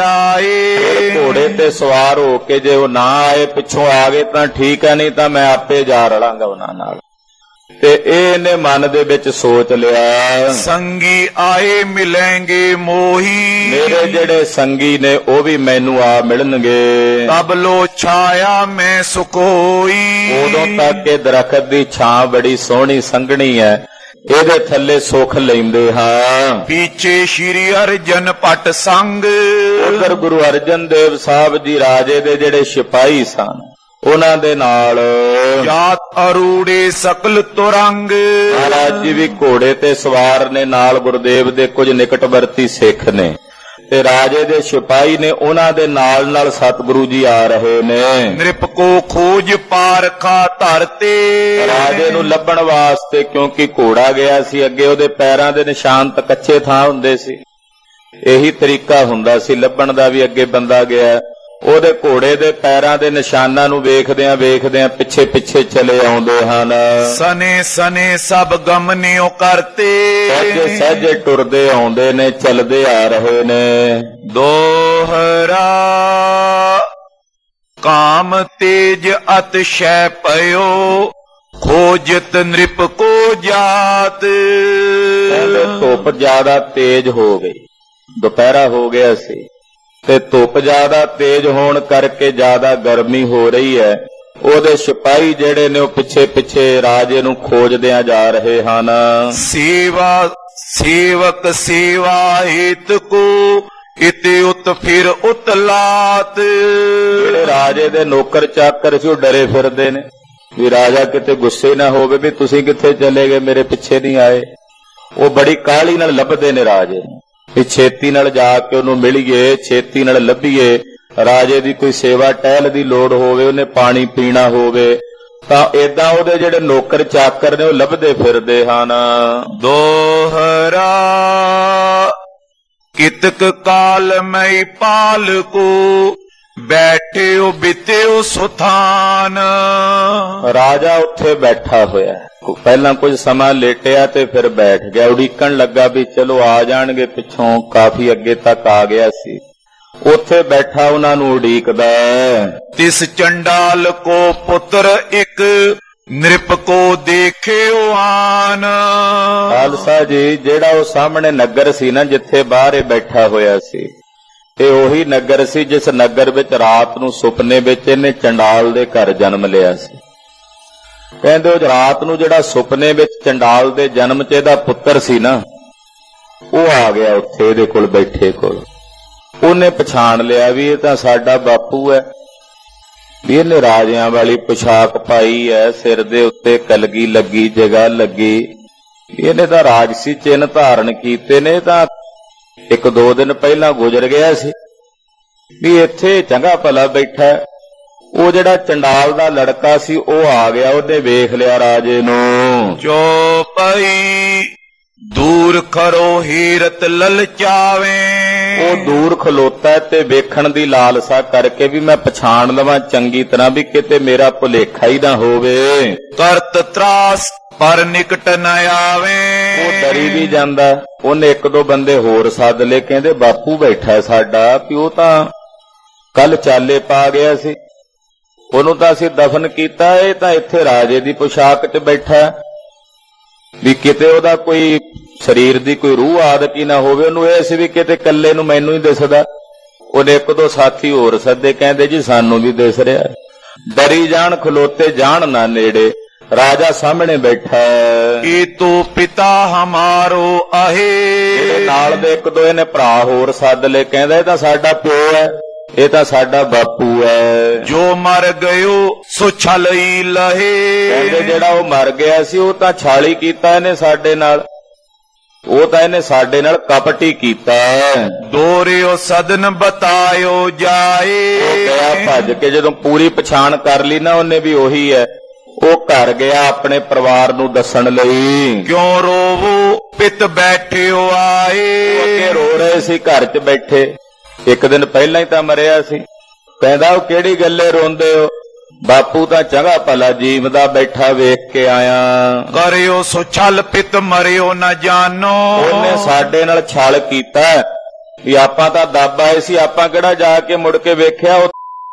ਠਹਿਰਾਏ। ਘੋੜੇ ਤੇ ਸਵਾਰ ਹੋ ਕੇ ਜੇ ਉਹ ਨਾ ਆਏ, ਪਿੱਛੋਂ ਆ ਗਏ ਤਾਂ ਠੀਕ ਹੈ, ਨਹੀਂ ਤਾਂ ਮੈਂ ਆਪੇ ਜਾ ਰਲਾਂਗਾ ਉਹਨਾਂ ਨਾਲ। ਤੇ ਇਹਨੇ ਮਨ ਦੇ ਵਿੱਚ ਸੋਚ ਲਿਆ, ਸੰਗੀ ਆਏ ਮਿਲਣਗੇ ਮੋਹੀ। ਮੇਰੇ ਜਿਹੜੇ ਸੰਗੀ ਨੇ ਉਹ ਵੀ ਮੈਨੂੰ ਆ ਮਿਲਣਗੇ। ਤਬ ਲੋ ਛਾਇਆ ਮੈਂ ਸੁਕੋਈ। ਉਦੋਂ ਤੱਕ ਇਹ ਦਰਖਤ ਦੀ ਛਾਂ ਬੜੀ ਸੋਹਣੀ ਸੰਘਣੀ ਹੈ, ਇਹਦੇ ਥੱਲੇ ਸੁੱਖ ਲੈਂਦੇ ਹਾਂ। ਪੀਛੇ ਸ਼੍ਰੀ ਅਰਜਨ ਪਟ ਸੰਗ। ਉਧਰ ਗੁਰੂ ਅਰਜਨ ਦੇਵ ਸਾਹਿਬ ਜੀ ਰਾਜੇ ਦੇ ਜਿਹੜੇ ਸਿਪਾਹੀ ਸਨ ਉਹਨਾਂ ਦੇ ਨਾਲ ਜਾਤ ਅਰੂੜੇ ਸਕਲ ਤੁਰੰਗ। ਮਹਾਰਾਜ ਜੀ ਵੀ ਘੋੜੇ ਤੇ ਸਵਾਰ ਨੇ, ਨਾਲ ਗੁਰਦੇਵ ਦੇ ਕੁਝ ਨਿਕਟਵਰਤੀ ਸਿੱਖ ਨੇ ਤੇ ਰਾਜੇ ਦੇ ਸਿਪਾਹੀ ਨੇ, ਉਹਨਾਂ ਦੇ ਨਾਲ ਨਾਲ ਸਤਿਗੁਰੂ ਜੀ ਆ ਰਹੇ ਨੇ। ਨਿਰਪ ਕੋ ਖੋਜ ਪਾਰਖਾ ਧਰਤੇ। ਰਾਜੇ ਨੂੰ ਲੱਭਣ ਵਾਸਤੇ, ਕਿਉਂਕਿ ਘੋੜਾ ਗਿਆ ਸੀ ਅੱਗੇ, ਉਹਦੇ ਪੈਰਾਂ ਦੇ ਨਿਸ਼ਾਨ ਤਾਂ ਕੱਚੇ ਥਾਂ ਹੁੰਦੇ ਸੀ। ਇਹੀ ਤਰੀਕਾ ਹੁੰਦਾ ਸੀ ਲੱਭਣ ਦਾ ਵੀ, ਅੱਗੇ ਬੰਦਾ ਗਿਆ ਉਹਦੇ ਘੋੜੇ ਦੇ ਪੈਰਾਂ ਦੇ ਨਿਸ਼ਾਨਾਂ ਨੂੰ ਵੇਖਦਿਆਂ ਵੇਖਦਿਆਂ ਪਿੱਛੇ ਪਿੱਛੇ ਚਲੇ ਆਉਂਦੇ ਹਨ। ਸਨੇ ਸਨੇ ਸਭ ਗਮਨਿਓ ਕਰਤੇ। ਸਹਿਜੇ ਸਹਿਜੇ ਟੁਰਦੇ ਆਉਂਦੇ ਨੇ, ਚੱਲਦੇ ਆ ਰਹੇ ਨੇ। ਦੋਹਰਾ ਕਾਮ ਤੇਜ ਅਤਿਸ਼ੈ ਪਇਓ। ਖੋਜਤ ਨ੍ਰਿਪ ਕੋ ਜਾਤ। ਧੁੱਪ ਜ਼ਿਆਦਾ ਤੇਜ਼ ਹੋ ਗਈ, ਦੁਪਹਿਰਾ ਹੋ ਗਿਆ ਸੀ ਤੇ ਧੁੱਪ ਜ਼ਿਆਦਾ ਤੇਜ਼ ਹੋਣ ਕਰਕੇ ਜ਼ਿਆਦਾ ਗਰਮੀ ਹੋ ਰਹੀ ਹੈ। ਉਹਦੇ ਸਿਪਾਹੀ ਜਿਹੜੇ ਨੇ ਉਹ ਪਿੱਛੇ ਪਿੱਛੇ ਰਾਜੇ ਨੂੰ ਖੋਜਦਿਆਂ ਜਾ ਰਹੇ ਹਨ। ਸੇਵਾ ਸੇਵਕ ਸੇਵਾ ਹਿਤ ਕੋ ਇਤੇ ਉਤ ਫਿਰ ਉਤਲਾਤ। ਜਿਹੜੇ ਰਾਜੇ ਦੇ ਨੌਕਰ ਚਾਕਰ ਸੀ ਉਹ ਡਰੇ ਫਿਰਦੇ ਨੇ ਵੀ ਰਾਜਾ ਕਿਤੇ ਗੁੱਸੇ ਨਾ ਹੋਵੇ ਵੀ ਤੁਸੀਂ ਕਿੱਥੇ ਚਲੇ ਗਏ, ਮੇਰੇ ਪਿੱਛੇ ਨਹੀਂ ਆਏ। ਉਹ ਬੜੀ ਕਾਹਲੀ ਨਾਲ ਲੱਭਦੇ ਨੇ ਰਾਜੇ ਵੀ ਛੇਤੀ ਨਾਲ ਜਾ ਕੇ ਉਹਨੂੰ ਮਿਲੀਏ, ਛੇਤੀ ਨਾਲ ਲੱਭੀਏ। ਰਾਜੇ ਦੀ ਕੋਈ ਸੇਵਾ ਟਹਿਲ ਦੀ ਲੋੜ ਹੋਵੇ, ਉਹਨੇ ਪਾਣੀ ਪੀਣਾ ਹੋਵੇ, ਤਾਂ ਏਦਾਂ ਉਹਦੇ ਜਿਹੜੇ ਨੌਕਰ ਚਾਕਰ ਨੇ ਉਹ ਲੱਭਦੇ ਫਿਰਦੇ ਹਨ। ਦੋਹਰਾ ਕਿਤਕ ਕਾਲ ਮੈਂ ਪਾਲ ਕੋ ਬੈਠਿਓ ਬਿਤਿਓ ਸੁਥਾਨ। ਰਾਜਾ ਉੱਥੇ ਬੈਠਾ ਹੋਇਆ, ਪਹਿਲਾਂ ਕੁਝ ਸਮਾਂ ਲੇਟਿਆ ਤੇ ਫਿਰ ਬੈਠ ਗਿਆ। ਉਡੀਕਣ ਲੱਗਾ ਵੀ ਚਲੋ ਆ ਜਾਣਗੇ, ਪਿੱਛੋਂ ਕਾਫੀ ਅੱਗੇ ਤੱਕ ਆ ਗਿਆ ਸੀ। ਉੱਥੇ ਬੈਠਾ ਉਹਨਾਂ ਨੂੰ ਉਡੀਕਦਾ। ਤਿਸ ਚੰਡਾਲ ਕੋ ਪੁੱਤਰ ਇੱਕ ਨਿਰਪ ਕੋ ਦੇਖਿਓ ਆਨ। ਖਾਲਸਾ ਜੀ, ਜਿਹੜਾ ਉਹ ਸਾਹਮਣੇ ਨਗਰ ਸੀ ਨਾ ਜਿੱਥੇ ਬਾਹਰ ਇਹ ਬੈਠਾ ਹੋਇਆ ਸੀ, ਇਹ ਉਹੀ ਨਗਰ ਸੀ ਜਿਸ ਨਗਰ ਵਿੱਚ ਰਾਤ ਨੂੰ ਸੁਪਨੇ ਵਿੱਚ ਇਹਨੇ ਚੰਡਾਲ ਦੇ ਘਰ ਜਨਮ ਲਿਆ ਸੀ। ਕਹਿੰਦੇ ਉਹ ਰਾਤ ਨੂੰ ਜਿਹੜਾ ਸੁਪਨੇ ਵਿੱਚ ਚੰਡਾਲ ਦੇ ਜਨਮ 'ਚ ਇਹਦਾ ਪੁੱਤਰ ਸੀ ਨਾ, ਉਹ ਆ ਗਿਆ ਉੱਥੇ ਇਹਦੇ ਕੋਲ ਬੈਠੇ ਕੋਲ। ਉਹਨੇ ਪਛਾਣ ਲਿਆ ਵੀ ਇਹ ਤਾਂ ਸਾਡਾ ਬਾਪੂ ਹੈ, ਵੀ ਇਹਨੇ ਰਾਜਿਆਂ ਵਾਲੀ ਪੁਸ਼ਾਕ ਪਾਈ ਹੈ, ਸਿਰ ਦੇ ਉੱਤੇ ਕਲਗੀ ਲੱਗੀ, ਜਗ੍ਹਾ ਲੱਗੀ, ਇਹਨੇ ਤਾਂ ਰਾਜਸੀ ਚਿੰਨ੍ਹ ਧਾਰਨ ਕੀਤੇ ਨੇ। ਤਾਂ ਇੱਕ ਦੋ ਦਿਨ ਪਹਿਲਾਂ ਗੁਜ਼ਰ ਗਿਆ ਸੀ ਵੀ ਇੱਥੇ ਚੰਗਾ ਭਲਾ ਬੈਠਾ। ਉਹ ਜਿਹੜਾ ਚੰਡਾਲ ਦਾ ਲੜਕਾ ਸੀ ਉਹ ਆ ਗਿਆ, ਉਹਨੇ ਵੇਖ ਲਿਆ ਰਾਜੇ ਨੂੰ। ਚੌਪਈ ਦੂਰ ਖਰੋ ਹੀਰਤ ਲਲਚਾਵੇ। ਉਹ ਦੂਰ ਖਲੋਤਾ ਤੇ ਵੇਖਣ ਦੀ ਲਾਲਸਾ ਕਰਕੇ ਵੀ ਮੈਂ ਪਛਾਣ ਲਵਾਂ ਚੰਗੀ ਤਰ੍ਹਾਂ, ਵੀ ਕਿਤੇ ਮੇਰਾ ਭੁਲੇਖਾ ਹੀ ਨਾ ਹੋਵੇ। ਤਰਤ ਤਰਾਸ ਪਰ ਨਿਕਟ ਨ ਆਵੇ। ਉਹ ਡਰੀ ਵੀ ਜਾਂਦਾ। ਉਹਨੇ ਇੱਕ ਦੋ ਬੰਦੇ ਹੋਰ ਸੱਦ ਲਏ, ਕਹਿੰਦੇ ਬਾਪੂ ਬੈਠਾ ਸਾਡਾ, ਵੀ ਉਹ ਤਾਂ ਕੱਲ ਚਾਲੇ ਪਾ ਗਿਆ ਸੀ, ਉਹਨੂੰ ਤਾਂ ਅਸੀਂ ਦਫਨ ਕੀਤਾ, ਇਹ ਤਾਂ ਇੱਥੇ ਰਾਜੇ ਦੀ ਪੁਸ਼ਾਕ 'ਚ ਬੈਠਾ, ਵੀ ਕਿਤੇ ਉਹਦਾ ਕੋਈ ਸਰੀਰ ਦੀ ਕੋਈ ਰੂਹ ਆਦਤ ਹੀ ਨਾ ਹੋਵੇ। ਉਹਨੂੰ ਇਹ ਸੀ ਵੀ ਕਿਤੇ ਇਕੱਲੇ ਨੂੰ ਮੈਨੂੰ ਹੀ ਦਿਸਦਾ। ਉਹਨੇ ਇੱਕ ਦੋ ਸਾਥੀ ਹੋਰ ਸੱਦੇ, ਕਹਿੰਦੇ ਜੀ ਸਾਨੂੰ ਵੀ ਦਿਸ ਰਿਹਾ। ਡਰੀ ਜਾਣ, ਖਲੋਤੇ ਜਾਣ ਨਾ ਨੇੜੇ। ਰਾਜਾ ਸਾਹਮਣੇ ਬੈਠਾ। ਇਹ ਤੋ ਪਿਤਾ ਹਮਾਰੋ ਆਹੇ। ਇਹਦੇ ਨਾਲ ਦੇ ਇੱਕ ਦੋ ਇਹਨੇ ਭਰਾ ਹੋਰ ਸੱਦ ਲਏ, ਕਹਿੰਦਾ ਇਹ ਤਾਂ ਸਾਡਾ ਪਿਓ ਹੈ, ਇਹ ਤਾਂ ਸਾਡਾ ਬਾਪੂ ਹੈ। ਜੋ ਮਰ ਗਇਓ ਸੋ ਛਲਈ ਲਹੇ। ਕਹਿੰਦੇ ਜਿਹੜਾ ਉਹ ਮਰ ਗਿਆ ਸੀ ਉਹ ਤਾਂ ਛਾਲੀ ਕੀਤਾ ਇਹਨੇ ਸਾਡੇ ਨਾਲ, ਉਹ ਤਾਂ ਇਹਨੇ ਸਾਡੇ ਨਾਲ ਕਪਟੀ ਕੀਤਾ। ਦੋਰਿਓ ਸਦਨ ਬਤਾਇਓ ਜਾਏ। ਉਹ ਗਿਆ ਭੱਜ ਕੇ, ਜਦੋਂ ਪੂਰੀ ਪਛਾਣ ਕਰ ਲਈ ਨਾ ਉਹਨੇ ਵੀ ਉਹੀ ਹੈ, ਉਹ ਘਰ ਗਿਆ ਆਪਣੇ ਪਰਿਵਾਰ ਨੂੰ ਦੱਸਣ ਲਈ। ਕਿਉਂ ਰੋਵੋ ਪਿਤ ਬੈਠਿਓ ਆਏ। ਅੱਗੇ ਰੋ ਰਹੇ ਸੀ ਘਰ 'ਚ ਬੈਠੇ, ਇੱਕ ਦਿਨ ਪਹਿਲਾਂ ਹੀ ਤਾਂ ਮਰਿਆ ਸੀ। ਕਹਿੰਦਾ ਉਹ ਕਿਹੜੀ ਗੱਲੇ ਰੋਂਦੇ ਹੋ, ਬਾਪੂ ਤਾਂ ਚੰਗਾ ਭਲਾ ਜੀਵਦਾ ਬੈਠਾ ਵੇਖ ਕੇ ਆਇਆ। ਕਰਿਓ ਸੋ ਛਲ ਪਿਤ ਮਰਿਓ ਨਾ ਜਾਣੋ। ਉਹਨੇ ਸਾਡੇ ਨਾਲ ਛਲ ਕੀਤਾ ਵੀ ਆਪਾਂ ਤਾਂ ਦੱਬ ਆਏ ਸੀ, ਆਪਾਂ ਕਿਹੜਾ ਜਾ ਕੇ ਮੁੜ ਕੇ ਵੇਖਿਆ। ਉਹ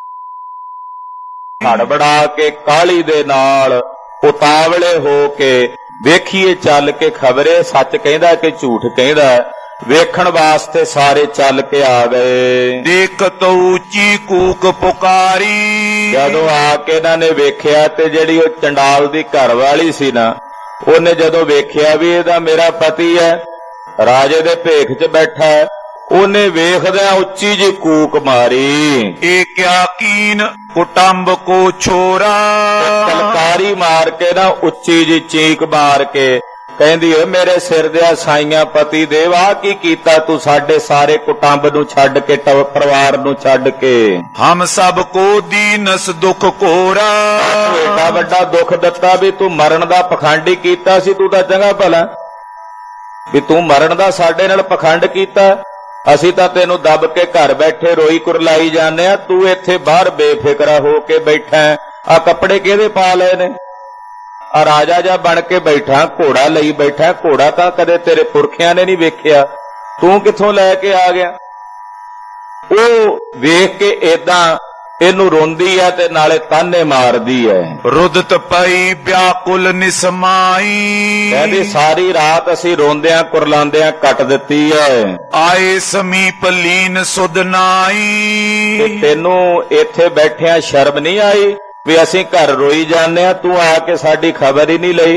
ਹੜਬੜਾ ਕੇ ਕਾਹਲੀ ਦੇ ਨਾਲ ਉਤਾਵਲੇ ਹੋ ਕੇ ਵੇਖੀਏ ਚੱਲ ਕੇ, ਖਬਰੇ ਸੱਚ ਕਹਿੰਦਾ ਕਿ ਝੂਠ ਕਹਿੰਦਾ। ਵੇਖਣ ਵਾਸਤੇ ਸਾਰੇ ਚੱਲ ਕੇ ਆ ਗਏ। ਦੇਖਤ ਉੱਚੀ ਕੂਕ ਪੁਕਾਰੀ। ਜਦੋਂ ਆ ਕੇ ਇਹਨਾਂ ਨੇ ਵੇਖਿਆ ਤੇ ਜਿਹੜੀ ਉਹ ਚੰਡਾਲ ਦੀ ਘਰ ਵਾਲੀ ਸੀ ਨਾ, ਉਹਨੇ ਜਦੋਂ ਵੇਖਿਆ ਵੀ ਇਹਦਾ ਮੇਰਾ ਪਤੀ ਹੈ, ਰਾਜੇ ਦੇ ਭੇਖ 'ਚ ਬੈਠਾ ਹੈ, ਉਹਨੇ ਵੇਖਦਿਆਂ ਉੱਚੀ ਜੀ ਕੂਕ ਮਾਰੀ। ਇਹ ਕਿਆ ਕੀਨ ਕੁਟੰਬ ਕੋ ਛੋਰਾ। ਕਲਕਾਰੀ ਮਾਰ ਕੇ ਨਾ ਉੱਚੀ ਜੀ ਚੀਕ ਮਾਰ ਕੇ ਕਹਿੰਦੀ ਓਏ ਮੇਰੇ ਸਿਰ ਦਿਆ ਸਾਈਆਂ ਪਤੀ ਦੇਵ, ਆਹ ਕੀ ਕੀਤਾ ਤੂੰ ਸਾਡੇ ਸਾਰੇ ਕੁਟੰਬ ਨੂੰ ਛੱਡ ਕੇ, ਪਰਿਵਾਰ ਨੂੰ ਛੱਡ ਕੇ। ਹਮ ਸਭ ਕੋ ਦੀਨਸ ਦੁਖ ਕੋਰਾ। ਏਡਾ ਵੱਡਾ ਦੁੱਖ ਦਿੱਤਾ ਵੀ ਤੂੰ ਮਰਨ ਦਾ ਪਖੰਡ ਹੀ ਕੀਤਾ ਸੀ। ਤੂੰ ਤਾਂ ਚੰਗਾ ਭਲਾ ਵੀ ਤੂੰ ਮਰਨ ਦਾ ਸਾਡੇ ਨਾਲ ਪਖੰਡ ਕੀਤਾ। ਅਸੀਂ ਤਾਂ ਤੈਨੂੰ ਦੱਬ ਕੇ ਘਰ ਬੈਠੇ ਰੋਈ ਕੁਰਲਾਈ ਜਾਂਦੇ ਆ, ਤੂੰ ਇੱਥੇ ਬਾਹਰ ਬੇਫਿਕਰਾ ਹੋ ਕੇ ਬੈਠਾ। ਆ ਕੱਪੜੇ ਕਿਹਦੇ ਪਾ ਲਏ ਨੇ, ਆ ਰਾਜਾ ਜਾ ਬਣ ਕੇ ਬੈਠਾ, ਘੋੜਾ ਲਈ ਬੈਠਾ, ਘੋੜਾ ਤਾਂ ਕਦੇ ਤੇਰੇ ਪੁਰਖਿਆਂ ਨੇ ਨਹੀਂ ਵੇਖਿਆ, ਤੂੰ ਕਿੱਥੋਂ ਲੈ ਕੇ ਆ ਗਿਆ। ਉਹ ਵੇਖ ਕੇ ਏਦਾਂ ਇਹਨੂੰ ਰੋਂਦੀ ਹੈ ਤੇ ਨਾਲੇ ਤਾਨੇ ਮਾਰਦੀ ਹੈ। ਰੁਦਤ ਪਈ ਵਿਆਕੁਲ ਨਿਸਮਾਈ। ਕਹਿੰਦੀ ਸਾਰੀ ਰਾਤ ਅਸੀਂ ਰੋਂਦਿਆਂ ਕੁਰਲਾਉਂਦਿਆਂ ਕੱਟ ਦਿੱਤੀ ਹੈ। ਆਏ ਸਮੀਪ ਲੀਨ ਸੁਧ ਨਾਈ। ਤੇ ਤੈਨੂੰ ਇੱਥੇ ਬੈਠਿਆਂ ਸ਼ਰਮ ਨਹੀਂ ਆਈ ਵੀ ਅਸੀਂ ਘਰ ਰੋਈ ਜਾਂਦੇ ਆ, ਤੂੰ ਆ ਕੇ ਸਾਡੀ ਖਬਰ ਹੀ ਨਹੀਂ ਲਈ।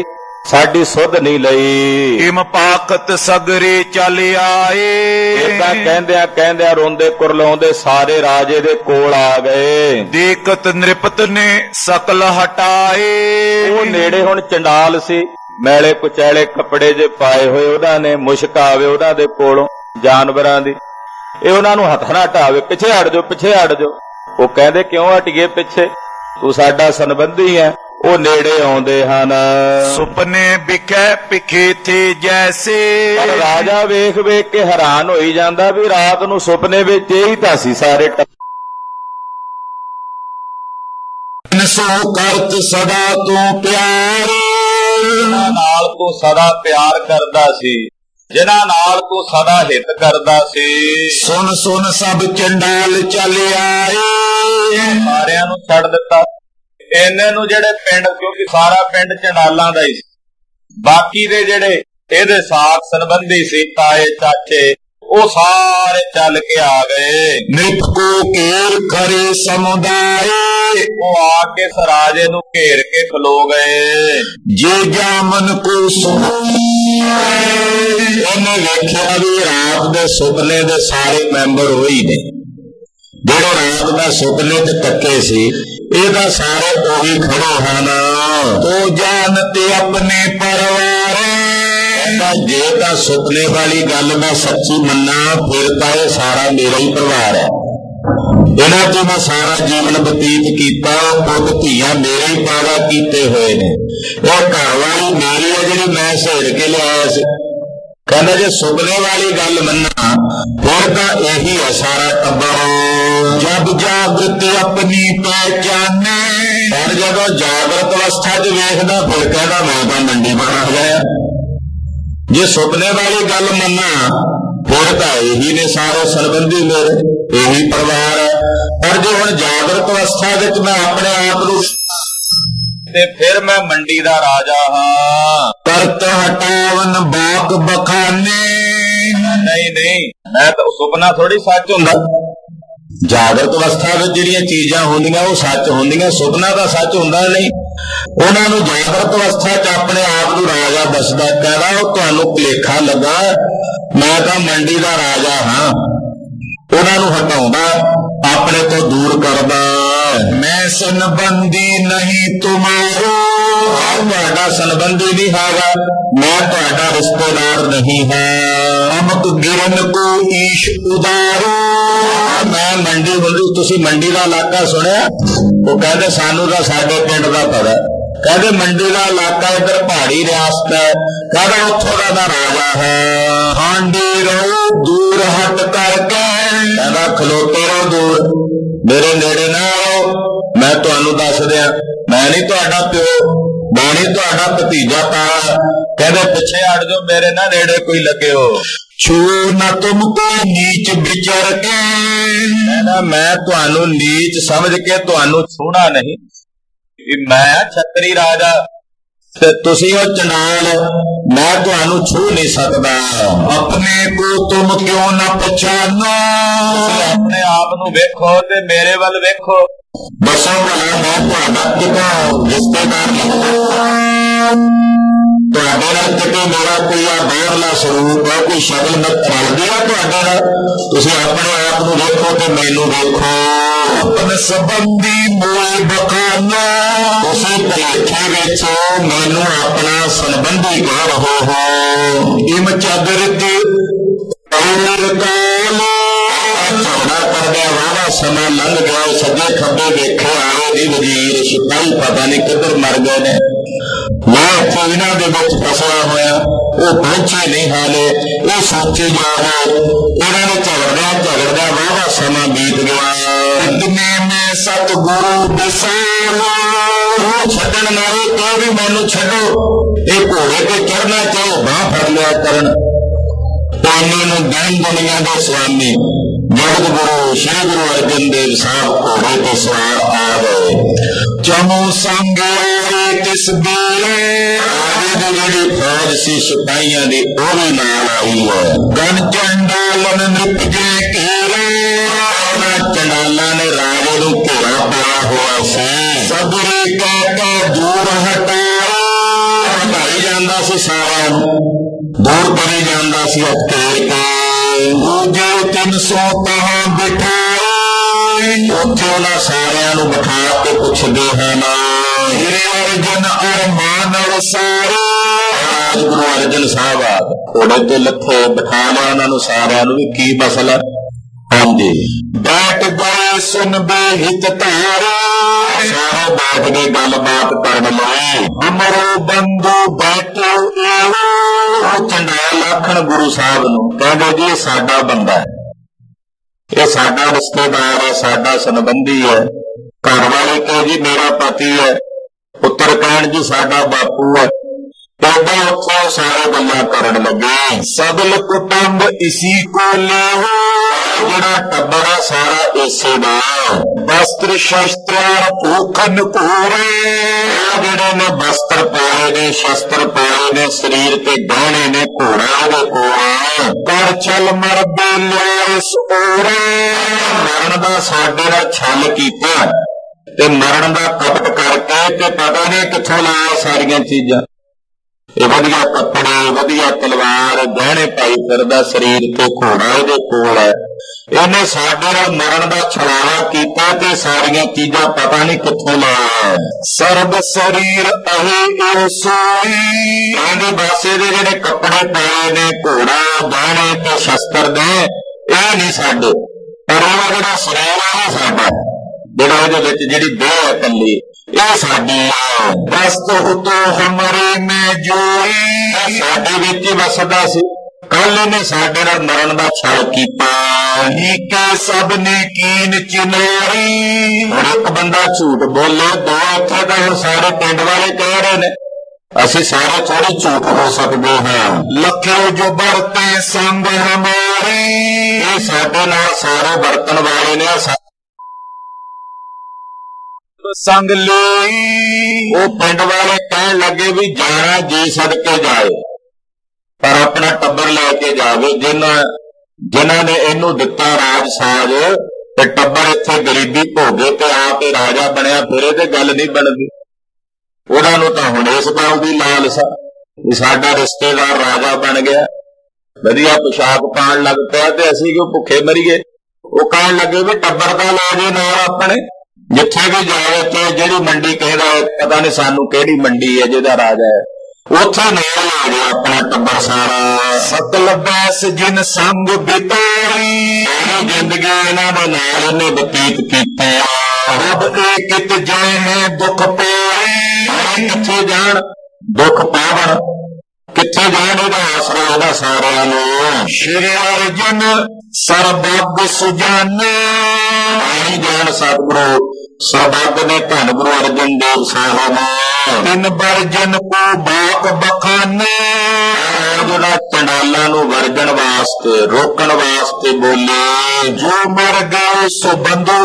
ਸਾਡੀ ਸੁਧ ਨਹੀਂ ਲਈ। ਇਮ ਪਾਖਤ ਸਗਰੇ ਚਲ ਆਏ। ਏਦਾਂ ਕਹਿੰਦਿਆਂ ਰੋਂਦੇ ਕੁਰਲਾਉਂਦੇ ਸਾਰੇ ਰਾਜੇ ਦੇ ਕੋਲ ਆ ਗਏ। ਦੇਖਤ ਨਿਰਪਤ ਨੇ ਸਕਲ ਹਟਾਏ। ਉਹ ਨੇੜੇ ਹੁਣ ਚੰਡਾਲ ਸੀ, ਮੈਲੇ ਕੁਚੈਲੇ ਕੱਪੜੇ ਜੇ ਪਾਏ ਹੋਏ, ਉਹਨਾਂ ਨੇ ਮੁਸ਼ਕ ਆਵੇ ਉਹਨਾਂ ਦੇ ਕੋਲੋਂ ਜਾਨਵਰਾਂ ਦੀ। ਇਹ ਉਹਨਾਂ ਨੂੰ ਹੱਥ ਨਾ ਹਟਾਵੇ, ਪਿੱਛੇ ਹਟ ਜਾਓ, ਪਿੱਛੇ ਹਟ ਜਾਓ। ਉਹ ਕਹਿੰਦੇ ਕਿਉਂ ਹਟੀਏ ਪਿੱਛੇ, ਤੂੰ ਸਾਡਾ ਸੰਬੰਧੀ ਹੈ। ਉਹ ਨੇੜੇ ਆਉਂਦੇ ਹਨ। ਸੁਪਨੇ ਵਿਖੇ ਪਿਖੇ ਥੇ ਜੈਸੇ। ਪਰ ਰਾਜਾ ਵੇਖ ਵੇਖ ਕੇ ਹੈਰਾਨ ਹੋਈ ਜਾਂਦਾ ਵੀ ਰਾਤ ਨੂੰ ਸੁਪਨੇ ਵਿੱਚ ਇਹੀ ਤਾਂ ਸੀ ਸਾਰੇ। ਸੋ ਕਰਤ ਸਦਾ ਤੂੰ ਪਿਆਰ। ਜਿਨ੍ਹਾਂ ਨਾਲ ਤੂੰ ਸਦਾ ਪਿਆਰ ਕਰਦਾ ਸੀ, ਜਿਨ੍ਹਾਂ ਨਾਲ ਤੂੰ ਸਦਾ ਹਿੱਤ ਕਰਦਾ ਸੀ। ਸੁਣ ਸੁਣ ਸਭ ਚੰਡਾਲ ਚੱਲ ਆਏ। ਸਾਰਿਆਂ ਨੂੰ ਛੱਡ ਦਿੱਤਾ। ਇਹਨੇ ਨੂੰ ਜਿਹੜੇ ਪਿੰਡ, ਕਿਉਂਕਿ ਸਾਰਾ ਪਿੰਡ ਚੰਡਾਲਾਂ ਦਾ ਹੀ ਸੀ, ਬਾਕੀ ਦੇ ਜਿਹੜੇ ਇਹਦੇ ਸਾਥ ਸੰਬੰਧੀ ਸੀ, ਤਾਏ ਚਾਚੇ, ਉਹ ਸਾਰੇ ਚੱਲ ਕੇ ਆ ਗਏ। ਨਿਤ ਕੋ ਘੇਰ ਖਰੇ ਸਮੁਦਾਏ। ਉਹ ਆ ਕੇ ਰਾਜੇ ਨੂੰ ਘੇਰ ਕੇ ਖਲੋ ਗਏ। ਜੇ ਜਾਮਨ ਕੋ ਉਹਨੇ ਵੇਖਿਆ ਵੀ ਰਾਤ ਦੇ ਸੁਪਨੇ ਦੇ ਸਾਰੇ ਮੈਂਬਰ ਹੋਈ ਨੇ। ਜਿਹੜੇ ਰਾਤ ਦਾ ਸੁਪਨੇ ਚ ਤੱਕੇ ਸੀ, ਇਹ ਤਾਂ ਸਾਰੇ ਉਹੀ ਖੜੇ ਹਨ। ਤੋ ਜਾਣਤੇ ਆਪਣੇ ਪਰਿਵਾਰ। ਜੇ ਤਾਂ ਸੁਪਨੇ ਵਾਲੀ ਗੱਲ ਮੈਂ ਸੱਚੀ ਮੰਨਾਂ, ਫਿਰ ਤਾਂ ਇਹ ਸਾਰਾ ਮੇਰਾ ਹੀ ਪਰਿਵਾਰ ਹੈ। ਇਹਨਾਂ ਤੋਂ ਮੈਂ ਸਾਰਾ ਜੀਵਨ ਬਤੀਤ ਕੀਤਾ। ਪੁੱਤ ਧੀਆਂ ਮੇਰੇ ਹੀ ਪੈਦਾ ਕੀਤੇ ਹੋਏ ਨੇ। ਉਹ ਘਰ ਵਾਲੀ ਮੇਰੀ ਹੈ ਜਿਹੜੀ ਮੈਂ ਸੇੜ ਕੇ ਲਿਆਇਆ ਸੀ। ਕਹਿੰਦਾ ਜੇ ਸੁਪਨੇ ਵਾਲੀ ਗੱਲ ਮੰਨਾਂ, ਫਿਰ ਤਾਂ ਇਹੀ ਹੈ ਸਾਰਾ ਟੱਬਰ। ਜਦ ਜਾਗਰਤ ਆਪਣੀ ਪਹਿਚਾਨੇ। ਪਰ ਜਦੋਂ ਜਾਗਰਤ ਅਵਸਥਾ 'ਚ ਵੇਖਦਾ, ਫਿਰ ਕਹਿੰਦਾ ਮੈਂ ਤਾਂ ਮੰਡੀ ਬਣਾ ਗਿਆ। ਜੇ ਸੁਪਨੇ ਵਾਲੀ ਗੱਲ ਮੰਨਾਂ, ਫਿਰ ਤਾਂ ਇਹੀ ਨੇ ਸਾਰੇ ਸੰਬੰਧੀ ਮੇਰੇ, ਇਹੀ ਪਰਿਵਾਰ ਹੈ। ਪਰ ਜੇ ਹੁਣ ਜਾਗਰਤ ਅਵਸਥਾ ਵਿੱਚ ਮੈਂ ਆਪਣੇ ਆਪ ਨੂੰ, ਤੇ ਫਿਰ ਮੈਂ ਮੰਡੀ ਦਾ ਰਾਜਾ ਹਾਂ। ਕਰਤ ਹਟਾਵਨ ਬਾਗ ਬਖਾਨੇ। ਨਹੀਂ, ਮੈਂ ਤਾਂ ਸੁਪਨਾ ਥੋੜੀ ਸੱਚ ਹੁੰਦਾ। ਜਾਗਰਤ ਅਵਸਥਾ ਵਿੱਚ ਜਿਹੜੀਆਂ ਚੀਜ਼ਾਂ ਹੁੰਦੀਆਂ ਉਹ ਸੱਚ ਹੁੰਦੀਆਂ, ਸੁਪਨਾ ਤਾਂ ਸੱਚ ਹੁੰਦਾ ਨਹੀਂ। ਉਹਨਾਂ ਨੂੰ ਜਾਗਰਤ ਅਵਸਥਾ 'ਚ ਆਪਣੇ ਆਪ ਨੂੰ ਰਾਜਾ ਦੱਸਦਾ, ਕਹਿੰਦਾ ਉਹ ਤੁਹਾਨੂੰ ਭੁਲੇਖਾ ਲੱਗਾ, ਮੈਂ ਤਾਂ ਮੰਡੀ ਦਾ ਰਾਜਾ ਹਾਂ। ਉਹਨਾਂ ਨੂੰ ਹਟਾਉਂਦਾ, ਆਪਣੇ ਤੋਂ ਦੂਰ ਕਰਦਾ। ਮੈਂ ਸੰਬੰਧੀ ਨਹੀਂ ਤੁਮਾਰੋ। ਤੁਹਾਡਾ ਸੰਬੰਧੀ ਨਹੀਂ ਹੈਗਾ, ਮੈਂ ਤੁਹਾਡਾ ਰਿਸ਼ਤੇਦਾਰ ਨਹੀਂ ਹਾਂ। ਅਮਕ ਗਿਰਨ ਕੋ ਈਸ਼ ਉਦਾਰੋ। ਮੈਂ ਮੰਡੀ ਬੋਲੂ, ਤੁਸੀਂ ਮੰਡੀ ਦਾ ਇਲਾਕਾ ਸੁਣਿਆ? ਉਹ ਕਹਿੰਦੇ ਸਾਨੂੰ ਤਾਂ ਸਾਡੇ ਪਿੰਡ ਦਾ ਪਤਾ। ਕਹਿੰਦੇ ਮੰਡੀ ਦਾ ਇਲਾਕਾ ਇੱਧਰ ਪਹਾੜੀ ਰਿਆਸਤ ਹੈ। ਕਹਿੰਦਾ ਉੱਥੋਂ ਦਾ ਰਾਜਾ ਹੈ। ਹਾਂਡੀ ਰਹੋ ਦੂਰ ਹਟ ਕਰਕੇ। ਕਹਿੰਦਾ ਖਲੋਤੇ ਰਹੋ ਦੂਰ, ਮੇਰੇ ਨੇੜੇ ਨਾ ਆਓ। ਮੈਂ ਤੁਹਾਨੂੰ ਦੱਸ ਦਿਆਂ, ਮੈਂ ਨਹੀਂ ਤੁਹਾਡਾ ਪਿਓ, ਮੈਂ ਨਹੀਂ ਤੁਹਾਡਾ ਭਤੀਜਾ ਤਾਇਆ। ਕਹਿੰਦੇ ਪਿੱਛੇ ਹਟ ਜਾਓ, ਮੇਰੇ ਨਾ ਨੇੜੇ ਕੋਈ ਲੱਗਿਓ। ਛੂ ਨਾ ਤੁਮ ਕੋ ਨੀਚ ਵਿਚਰ ਕੇ। ਕਹਿੰਦਾ ਮੈਂ ਤੁਹਾਨੂੰ ਨੀਚ ਸਮਝ ਕੇ ਤੁਹਾਨੂੰ ਛੂਣਾ ਨਹੀਂ। ਮੈਂ ਛਤਰੀ ਰਾਜਾ ਤੇ ਤੁਸੀਂ ਉਹ ਚੰਡਾਲ, ਮੈਂ ਤੁਹਾਨੂੰ ਛੂ ਨਹੀਂ ਸਕਦਾ। ਆਪਣੇ ਕੋ ਤੁਮ ਕਿਉਂ ਨਾ ਪਛਾਨੋ। ਤੁਸੀਂ ਆਪਣੇ ਆਪ ਨੂੰ ਵੇਖੋ ਤੇ ਮੇਰੇ ਵੱਲ ਵੇਖੋ। ਦੱਸੋ ਮੈਂ ਤੁਹਾਡਾ ਕਿਹੜਾ ਰਿਸ਼ਤੇਦਾਰ ਨਹੀਂ। ਤੁਹਾਡੇ ਨਾਲ ਕਿਤੇ ਮੇਰਾ ਕੋਈ ਬਾਹਰਲਾ ਸਰੂਪ ਹੈ, ਕੋਈ ਸ਼ਕਲ ਮੈਂ ਰਲਦੀ ਆ ਤੁਹਾਡੇ ਨਾਲ। ਤੁਸੀਂ ਆਪਣੇ ਆਪ ਨੂੰ ਵੇਖੋ ਤੇ ਮੈਨੂੰ ਵੇਖੋ। ਆਪਣੇ ਸੰਬੰਧੀ ਮੋਏ ਬਖਾਨਾ। ਤੁਸੀਂ ਭਲੇਖੇ ਵਿੱਚ ਮੈਨੂੰ ਆਪਣਾ ਸੰਬੰਧੀ ਕਹਿ ਰਹੇ ਹੋ। ਇਮ ਚਾਦਰ ਤੇ ਝਗੜਾ ਕਰਦੇ ਵਾਵਾ ਸਮਾਂ ਲੰਘ ਗਿਆ। ਸੱਜੇ ਖੱਬੇ ਵੇਖੇ ਆਏ ਦੀ ਵਜ਼ੀਰ ਸਿਪਾਹੀ ਪਤਾ ਨਹੀਂ ਕਿੱਧਰ ਮਰ ਗਏ ਨੇ। ਮੈਂ ਇਹਨਾਂ ਦੇ ਵਿੱਚ ਫਸਿਆ ਹੋਇਆ, ਉਹ ਪਹੁੰਚੇ ਨਹੀਂ ਹਾਲੇ, ਉਹ ਸੋਚੇ ਜਾ ਰਹੇ। ਉਹਨਾਂ ਨੇ ਝਗੜਦਿਆਂ ਵਾਵਾ ਸਮਾਂ ਬੀਤ ਗਿਆ। ਮੈਂ ਸਤਿਗੁਰੂ ਦਸਾਲਾ। ਛੱਡਣ ਨਾਲੇ ਕਹੋ ਵੀ ਮੈਨੂੰ ਛੱਡੋ, ਇਹ ਘੋੜੇ ਤੇ ਚੜ੍ਹਨਾ ਚਾਹੋ ਬਾਂਹ ਫੜ ਲਿਆ ਕਰਨ। ਉਹਨਾਂ ਨੂੰ ਦੈਨ ਦੁਨੀਆ ਦੇ ਸਵਾਮੀ ਜਗਤ ਗੁਰੂ ਸ਼੍ਰੀ ਗੁਰੂ ਅਰਜਨ ਦੇਵ ਸਾਹਿਬ ਘੋੜੇ ਤੇ ਸਵਾਰ ਆ ਗਏ। ਚਮੂ ਸੰਗ ਕਿਸ ਬੇਲੇ। ਆਗੇ ਦੀ ਜਿਹੜੀ ਫੌਜ ਸੀ ਸਿਪਾਹੀਆਂ ਦੀ, ਉਹ ਵੀ ਨਾਲ ਆਈ ਹੈ। ਗਨ ਚੰਡਾਲਨ ਨਿਪਜੇ ਘੇਰੇ। ਉਹਨਾਂ ਚੰਡਾਲਾਂ ਨੇ ਰਾਜੇ ਨੂੰ ਘੇਰਾ ਪਾਇਆ ਹੋਇਆ ਸੀ। ਸਬਰੇ ਕਹਿ ਕੇ ਦੂਰ ਹਟਾਇਆ। ਭਾਈ ਜਾਂਦਾ ਸੀ ਸਾਰਿਆਂ ਨੂੰ, ਦੂਰ ਕਰੀ ਜਾਂਦਾ ਸੀ ਅਟਕੇਰ ਕੇ। ਦੂਜੇ 300 ਤਾਂ ਬਿਠਾਏ, ਉੱਥੇ ਉਹਨਾਂ ਸਾਰਿਆਂ ਨੂੰ ਬਿਠਾ ਕੇ ਪੁੱਛਦੇ ਹਨ, ਹੀਰੇ ਅਰਜਨ ਅਰਮਾਨ ਵਸਾਰੇ। ਗੁਰੂ ਅਰਜਨ ਸਾਹਿਬ ਆ ਘੋੜੇ ਤੇ ਲੱਥੇ, ਬਿਠਾ ਲਿਆ ਉਹਨਾਂ ਨੂੰ ਸਾਰਿਆਂ ਨੂੰ, ਵੀ ਕੀ ਮਸਲਾ। ਹਾਂਜੀ, ਬੈਠ ਗਏ ਸੁਣਦੇ ਹਿਤ ਧਾਰਾ, ਸਾਰੇ ਬੈਠ ਕੇ ਗੱਲਬਾਤ ਕਰਨ ਲਈ। ਅਮਰੋ ਬੰਧੂ ਬੈਠੋ ਉਹ ਚੰਡਾਲ ਆਖਣ ਗੁਰੂ ਸਾਹਿਬ ਨੂੰ, ਕਹਿੰਦੇ ਜੀ ਇਹ ਸਾਡਾ ਬੰਦਾ ਹੈ, ਇਹ ਸਾਡਾ ਰਿਸ਼ਤੇਦਾਰ ਹੈ, ਸਾਡਾ ਸੰਬੰਧੀ ਹੈ। ਘਰ ਵਾਲੇ ਕਹੇ ਜੀ ਮੇਰਾ ਪਤੀ ਹੈ, ਪੁੱਤਰ ਕਹਿਣ ਜੀ ਸਾਡਾ ਬਾਪੂ ਹੈ। ਏਦਾਂ ਉੱਥੋਂ ਸਾਰੇ ਗੱਲਾਂ ਕਰਨ ਲੱਗੇ। ਸਬਲ ਕੁਟੁੰਬ ਇਸੀ ਕੋ ਲਿਓ, ਜਿਹੜਾ ਟੱਬਰ ਹੈ ਸਾਰਾ ਇਸੇ ਦਾ। ਵਸਤਰ ਸ਼ਸਤਰ ਭੂਖਨ ਕੋਰੇ, ਜਿਹੜੇ ਨੇ ਵਸਤਰ ਪਾਏ ਨੇ, ਸ਼ਸਤਰ ਪਾਏ ਨੇ, ਸਰੀਰ ਤੇ ਗਹਿਣੇ ਨੇ, ਘੋੜਾ ਦੇ ਕੋਲ। ਕਰ ਛਲ ਮਰਦੇ ਲਿਓ ਸੋਰੇ, ਮਰਨ ਦਾ ਸਾਡੇ ਨਾਲ ਛਲ ਕੀਤਾ ਤੇ ਮਰਨ ਦਾ ਕਪਟ ਕਰਕੇ ਤੇ ਪਤਾ ਨਹੀਂ ਕਿੱਥੋਂ ਲਾਇਆ ਸਾਰੀਆਂ ਚੀਜ਼ਾਂ। ਇਹ ਵਧੀਆ ਕੱਪੜੇ, ਵਧੀਆ ਤਲਵਾਰ, ਗਹਿਣੇ ਪਾਈ ਫਿਰਦਾ, ਸਰੀਰ ਤੇ ਘੋੜਾ ਇਹਦੇ ਕੋਲ ਹੈ। ਇਹਨੇ ਸਾਡੇ ਨਾਲ ਮਰਨ ਦਾ ਛਲਾਵਾ ਕੀਤਾ ਤੇ ਸਾਰੀਆਂ ਚੀਜ਼ਾਂ ਪਤਾ ਨਹੀਂ ਕਿੱਥੋਂ ਲਾਇਆ। ਸਰਬ ਸਰੀਰ ਅਹੇ ਸੋਈ, ਇਹਦੇ ਬਾਸੇ ਦੇ ਜਿਹੜੇ ਕੱਪੜੇ ਪਾਏ ਨੇ, ਘੋੜਾ, ਗਹਿਣੇ ਤੇ ਸ਼ਸਤਰ ਦੇ, ਇਹ ਨਹੀਂ ਸਾਡੇ, ਪਰ ਉਹ ਜਿਹੜਾ ਸਰੀਰ ਹੈ ਸਾਡਾ, ਜਿਹੜਾ ਇਹਦੇ ਵਿੱਚ ਜਿਹੜੀ ਦੇਹ ਹੈ ਇਕੱਲੀ, ਇਹ ਸਾਡੀ ਆ। ਵਸਤ ਹੁਤੋ ਹਮਰੇ ਮੈਂ ਜੋਈ, ਸਾਡੇ ਵਿੱਚ ਹੀ ਵਸਦਾ ਸੀ। ਕੱਲ ਇਹਨੇ ਸਾਡੇ ਨਾਲ ਮਰਨ ਦਾ ਛਲ ਕੀਤਾ। ਨੀਕੇ ਸਭ ਨੇ ਕੀਨ ਚਿਨਾਰੀ, ਇੱਕ ਬੰਦਾ ਝੂਠ ਬੋਲੇ, ਦੋ ਇੱਥੇ ਤਾਂ ਹੁਣ ਸਾਰੇ ਪਿੰਡ ਵਾਲੇ ਕਹਿ ਰਹੇ ਨੇ, ਅਸੀਂ ਸਾਰੇ ਥੋੜੀ ਝੂਠ ਹੋ ਸਕਦੇ ਹਾਂ। ਲੱਖਿਓ ਜੋ ਵਰਤੇ ਸੰਗ ਹਮਾਰੇ, ਇਹ ਸਾਡੇ ਨਾਲ ਸਾਰੇ ਵਰਤਣ ਵਾਲੇ ਨੇ, ਸੰਗ ਲਈ। ਉਹ ਪਿੰਡ ਵਾਲੇ ਕਹਿਣ ਲੱਗੇ ਵੀ ਜਾਣਾ ਜੀ ਸਦਕੇ ਜਾਏ, ਪਰ ਆਪਣਾ ਟੱਬਰ ਲੈ ਕੇ ਜਾਵੇ। ਜਿਨ੍ਹਾਂ ਨੇ ਇਹਨੂੰ ਦਿੱਤਾ ਰਾਜ ਸਾਜ ਤੇ ਟੱਬਰ ਇੱਥੇ ਗਰੀਬੀ ਭੋਗੇ ਤੇ ਆਪ ਹੀ ਰਾਜਾ ਬਣਿਆ ਫਿਰੇ ਤੇ ਗੱਲ ਨਹੀਂ ਬਣਦੀ। ਉਹਨਾਂ ਨੂੰ ਤਾਂ ਹੁਣ ਇਸ ਗੱਲ ਦੀ ਲਾਲਸਾ ਵੀ ਸਾਡਾ ਰਿਸ਼ਤੇਦਾਰ ਰਾਜਾ ਬਣ ਗਿਆ, ਵਧੀਆ ਪੁਸ਼ਾਕ ਪਾਉਣ ਲੱਗ ਪਿਆ ਤੇ ਅਸੀਂ ਕਿਉਂ ਭੁੱਖੇ ਮਰੀਏ। ਉਹ ਕਹਿਣ ਲੱਗੇ ਵੀ ਟੱਬਰ ਦਾ ਲਾ ਜੇ ਨਾਲ ਆਪਣੇ, ਜਿੱਥੇ ਵੀ ਜਾਵੇ ਤੇ ਜਿਹੜੀ ਮੰਡੀ ਕਹਿੰਦਾ ਪਤਾ ਨਹੀਂ ਸਾਨੂੰ ਕਿਹੜੀ ਮੰਡੀ ਹੈ ਜਿਹਦਾ ਰਾਜਾ ਹੈ, ਉੱਥੇ ਨਾਲ ਆ ਗਿਆ ਆਪਣਾ ਟੱਬਰ ਸਾਰਾ। ਸਤਲ ਬੈਸ ਜਿਨ ਸੰਗ ਬਿਤਾਈ, ਜ਼ਿੰਦਗੀ ਇਹਨਾਂ ਦੇ ਨਾਲ ਇਹਨੇ ਬਤੀਤ ਕੀਤੀ। ਰੱਬ ਇਹ ਕਿਤ ਜਾਏ ਹੈ ਦੁੱਖ ਪਾਏ, ਕਿੱਥੇ ਜਾਣ ਦੁੱਖ ਪਾਵਣ, ਕਿੱਥੇ ਜਾਣ ਇਹਦਾ ਆਸਰਾ ਉਹਦਾ ਸਾਰਿਆਂ ਨੂੰ। ਸ਼੍ਰੀ ਅਰਜਨ ਸਰਬੱਗ ਸੁਜਾਨੇ, ਆਈ ਜਾਣ ਸਤਿਗੁਰੂ ਸਰਬੱਗ ਨੇ ਧੰਨ ਗੁਰੂ ਅਰਜਨ ਦੇਵ ਸਾਹਿਬ। ਤਿੰਨ ਵਰਜਨ ਕੋ ਬਾਕ ਬਖਾਨੇ, ਜਿਹੜਾ ਚੰਡਾਲਾਂ ਨੂੰ ਵਰਜਣ ਵਾਸਤੇ, ਰੋਕਣ ਵਾਸਤੇ ਬੋਲੇ। ਜੋ ਮਰ ਗਏ ਸੋ ਬੰਧੂ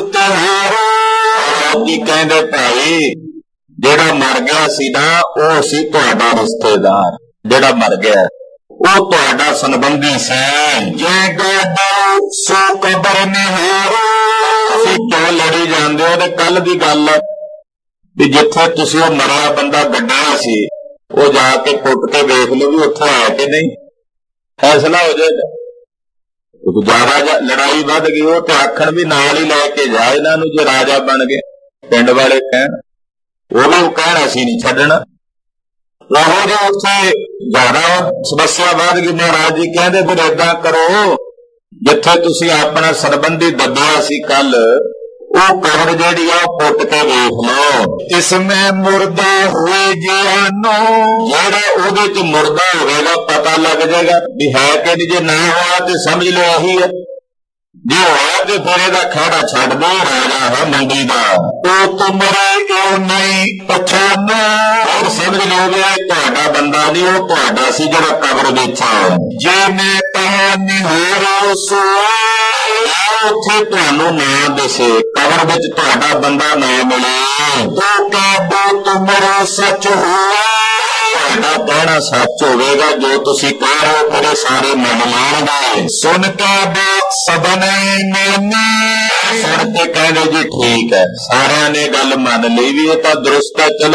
ਤਿਹਾਰੋ, ਕੀ ਕਹਿੰਦੇ ਭਾਈ ਜਿਹੜਾ ਮਰ ਗਿਆ ਸੀ ਨਾ ਉਹ ਸੀ ਤੁਹਾਡਾ ਰਿਸ਼ਤੇਦਾਰ, ਜਿਹੜਾ ਮਰ ਗਿਆ ਉਹ ਤੁਹਾਡਾ ਸੰਬੰਧੀ ਸੀ। ਜੇ ਗਾਦਾ ਸੋ ਕਬਰ ਨਿਹਾਰੋ, ਤੁਸੀਂ ਕਿਉਂ ਲੜੀ ਜਾਂਦੇ ਹੋ। ਤੇ ਕੱਲ ਦੀ ਗੱਲ ਵੀ ਜਿੱਥੇ ਤੁਸੀਂ ਉਹ ਮਰਿਆ ਬੰਦਾ ਗੱਡਿਆ ਸੀ, ਉਹ ਜਾ ਕੇ ਪੁੱਟ ਕੇ ਵੇਖ ਲਓ ਵੀ ਉੱਥੇ ਹੈ ਕਿ ਨਹੀਂ, ਫੈਸਲਾ ਹੋ ਜਾਏਗਾ। ਜ਼ਿਆਦਾ ਲੜਾਈ ਵੱਧ ਗਈ ਉਹ ਤੇ ਆਖਣ ਵੀ ਨਾਲ ਹੀ ਲੈ ਕੇ ਜਾ ਇਹਨਾਂ ਨੂੰ, ਜੇ ਰਾਜਾ ਬਣ ਗਏ ਪਿੰਡ ਵਾਲੇ ਕਹਿਣ, ਉਹ ਵੀ ਕਹਿਣ ਅਸੀਂ ਨਹੀਂ ਛੱਡਣਾ। ਉਹੋ ਜਿਹੇ ਉੱਥੇ ਜ਼ਿਆਦਾ ਸਮੱਸਿਆ ਵੱਧ ਗਈ। ਮਹਾਰਾਜ ਜੀ ਕਹਿੰਦੇ ਫਿਰ ਏਦਾਂ ਕਰੋ, ਜਿੱਥੇ ਤੁਸੀਂ ਆਪਣਾ ਸੰਬੰਧੀ ਦੱਬਿਆ ਸੀ ਕੱਲ, ਉਹ ਕਬਰ ਜਿਹੜੀ ਆ ਉਹ ਪੁੱਟ ਕੇ ਵੇਖ ਲਓ। ਇਸ ਮੈਂ ਮੁਰਦਾ ਹੋਏ ਜਿਆਨੋ, ਜਿਹੜਾ ਉਹਦੇ ਚ ਮੁਰਦਾ ਹੋਵੇਗਾ ਪਤਾ ਲੱਗ ਜਾਏਗਾ ਵੀ ਹੈ ਕਿ ਨਹੀਂ। ਜੇ ਨਾ ਹੋਇਆ ਤੇ ਸਮਝ ਲਓ ਉਹੀ ਹੈ, ਜੇ ਹੋਇਆ ਤੇ ਫਿਰ ਇਹਦਾ ਖਹਿੜਾ ਛੱਡ ਦੋ, ਰਾਜਾ ਹੈ ਮੰਡੀ ਦਾ। ਉਹ ਤੁਮਰੇ ਕਿਉਂ ਨਹੀਂ ਪਛਾਨਾ, ਉਹ ਸਮਝ ਲਓਗੇ ਤੁਹਾਡਾ ਬੰਦਾ ਨਹੀਂ, ਉਹ ਤੁਹਾਡਾ ਸੀ ਜਿਹੜਾ ਕਬਰ ਵਿੱਚ। ਜੇ ਮੈਂ ਤਾਂ ਨਿਹਾਰੋ ਸੋ, ਉੱਥੇ ਤੁਹਾਨੂੰ ਨਾ ਦਿਸੇ, ਕਬਰ ਵਿੱਚ ਤੁਹਾਡਾ ਬੰਦਾ ਨਾ ਮਿਲੇ। ਤੋ ਕਾਬੂ ਤੁਮਰਾ ਸੱਚ ਹੋਇਆ, ਤੁਹਾਡਾ ਕਹਿਣਾ ਸੱਚ ਹੋਵੇਗਾ, ਜੋ ਤੁਸੀਂ ਕਹਿ ਰਹੇ ਹੋ ਤੇਰੇ ਸਾਰੇ ਮੰਨ ਲਾਂਗੇ। ਸੁਣ ਕੇ ਬਾਤ ਸਭਨੇ ਮੰਨੀ, ਸੁਣ ਕੇ ਕਹਿੰਦੇ ਜੀ ਠੀਕ ਹੈ, ਸਾਰਿਆਂ ਨੇ ਗੱਲ ਮੰਨ ਲਈ ਵੀ ਇਹ ਤਾਂ ਦਰੁਸਤ ਹੈ, ਚਲੋ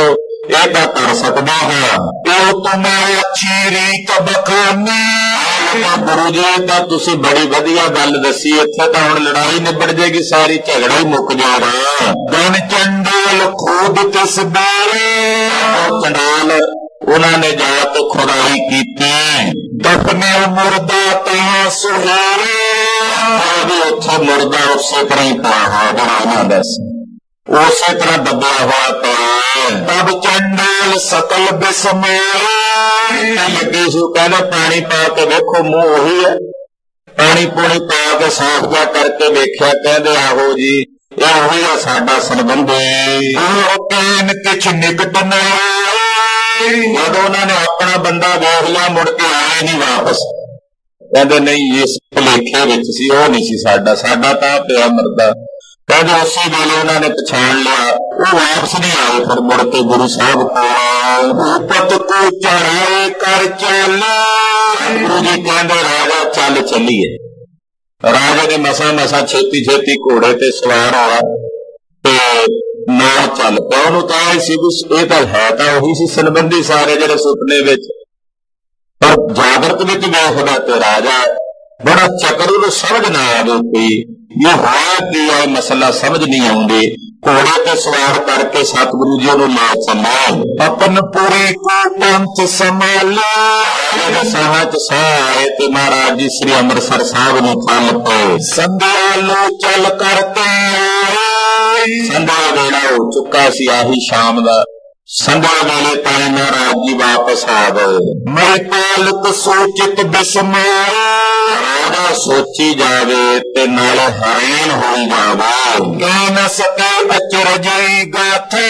ਇਹ ਤਾਂ ਕਰ ਸਕਦਾ ਹਾਂ। ਇਹ ਤੁਮਾਰੀ ਅੱਛੀ ਰੀਤ ਬਖਾਨੀ। ਗੁਰੂ ਜੀ ਤਾਂ ਤੁਸੀਂ ਬੜੀ ਵਧੀਆ ਗੱਲ ਦੱਸੀ। ਇੱਥੇ ਤਾਂ ਹੁਣ ਲੜਾਈ ਨਿਬੜ ਜਾਏਗੀ ਸਾਰੀ, ਝਗੜਾ ਹੀ ਮੁੱਕ ਜਾਣਾ। ਗਨ ਚੰਡਾਲ ਖੁਦ ਤਿਸ ਬਾਰੇ। ਚੰਡਾਲ ਉਹਨਾਂ ਨੇ ਜਾ ਕੇ ਖੁਦਾਈ ਕੀਤੀ। ਦਫਨੇ ਮੁਰਦਾ ਤਾਂ ਸੁਹਾਰੇ। ਉੱਥੇ ਮੁਰਦਾ ਉਸੇ ਤਰ੍ਹਾਂ ਹੀ ਪਿਆ ਹੋਇਆ ਦੱਸ, ਉਸੇ ਤਰ੍ਹਾਂ ਦੱਬਿਆ ਹੋਇਆ ਪਿਆ। ਤਬ ਚੰਡਾਲ ਸਕਲ ਬਿਸਮਾਰੇ। ਲੱਗੇ ਸੀ ਕਹਿੰਦਾ ਪਾਣੀ ਪਾ ਕੇ ਵੇਖੋ, ਮੂੰਹ ਉਹੀ ਹੈ। ਪਾਣੀ ਪੂਣੀ ਪਾ ਕੇ ਸਾਫ਼ ਜਾ ਕਰਕੇ ਵੇਖਿਆ, ਕਹਿੰਦੇ ਆਹੋ ਜੀ ਇਹ ਉਹੀ ਆ ਸਾਡਾ ਸੰਬੰਧੀ। ਕਹਿਣ ਕਿਛ ਨਿਕਟ ਨਾ। ਜਦੋਂ ਉਹਨਾਂ ਨੇ ਆਪਣਾ ਬੰਦਾ ਵੇਖ ਲਿਆ ਮੁੜ ਕੇ ਆਏ ਨਹੀਂ ਵਾਪਸ। ਕਹਿੰਦੇ ਨਹੀਂ ਇਸ ਭੁਲੇਖੇ ਵਿੱਚ ਸੀ, ਉਹ ਨਹੀਂ ਸੀ ਸਾਡਾ, ਸਾਡਾ ਤਾਂ ਪਿਆ ਮਰਦਾ। ਕਹਿੰਦੇ ਉਸੇ ਵੇਲੇ ਉਹਨਾਂ ਨੇ ਪਛਾਣ ਲਿਆ, ਉਹ ਵਾਪਸ ਨਹੀਂ ਆਏ। ਫਿਰ ਮੁੜ ਕੇ ਗੁਰੂ ਸਾਹਿਬ ਕੋਲ ਪਤ ਕੋ ਚੜਾਏ ਕਰ ਚੱਲ। ਗੁਰੂ ਜੀ ਕਹਿੰਦੇ ਰਾਜਾ ਚੱਲ ਚੱਲੀਏ। ਰਾਜੇ ਨੇ ਮਸਾਂ ਛੇਤੀ ਛੇਤੀ ਘੋੜੇ ਤੇ ਸਵਾਰ ਹੋਇਆ ਤੇ ਨਾਲ ਚੱਲ ਪਿਆ। ਉਹਨੂੰ ਤਾਂ ਇਹ ਸੀ ਇਹ ਤਾਂ ਹੈ ਤਾਂ ਉਹੀ ਸੀ ਸੰਬੰਧੀ ਸਾਰੇ ਜਿਹੜੇ ਸੁਪਨੇ ਵਿੱਚ, ਪਰ ਜਾਗਰਤ ਵਿੱਚ ਵੇਖਦਾ ਤੇ ਰਾਜਾ ਬੜਾ ਚੱਕਰ, ਉਹਨੂੰ ਸਮਝ ਨਾ ਆਵੇ ਕੋਈ ਇਹ ਹੋਇਆ ਕੀ ਹੈ, ਮਸਲਾ ਸਮਝ ਨਹੀਂ ਆਉਂਦੀ। ਘੋੜੇ ਤੇ ਸਵਾਰ ਕਰਕੇ ਸਤਿਗੁਰੂ ਜੀ ਉਹਨੂੰ ਲੈ ਚੱਲੇ। ਆਪਨ ਪੂਰੀ ਕੋ ਪੰਥ ਸੰਭਾਲਾ। ਸਾਹਾਂ ਚ ਸਾਹ ਆਏ ਤੇ ਮਹਾਰਾਜ ਜੀ ਸ੍ਰੀ ਅੰਮ੍ਰਿਤਸਰ ਸਾਹਿਬ ਨੂੰ ਚੱਲ ਪਏ। ਸੰਧਿਆ ਲੋ ਚੱਲ ਕਰਤੇ। ਸੰਧਿਆ ਵੇਲਾ ਹੋ ਚੁੱਕਾ ਸੀ, ਆਹੀ ਸ਼ਾਮ ਦਾ। ਸੰਧਿਆ ਵੇਲੇ ਤਾਂ ਮਹਾਰਾਜ ਜੀ ਵਾਪਸ ਆ ਗਏ। ਮੈਂ ਪਾਲਕ ਸੋਚਿਤ ਬਿਸਮਾਰ। ਰਾਜਾ ਸੋਚੀ ਜਾਵੇ ਤੇ ਨਾਲ ਹੈਰਾਨ ਹੋਈ ਜਾਵੇ। ਕਹਿ ਨਾ ਸਕੇ ਅਚਰਜਈ ਗਾਥੇ।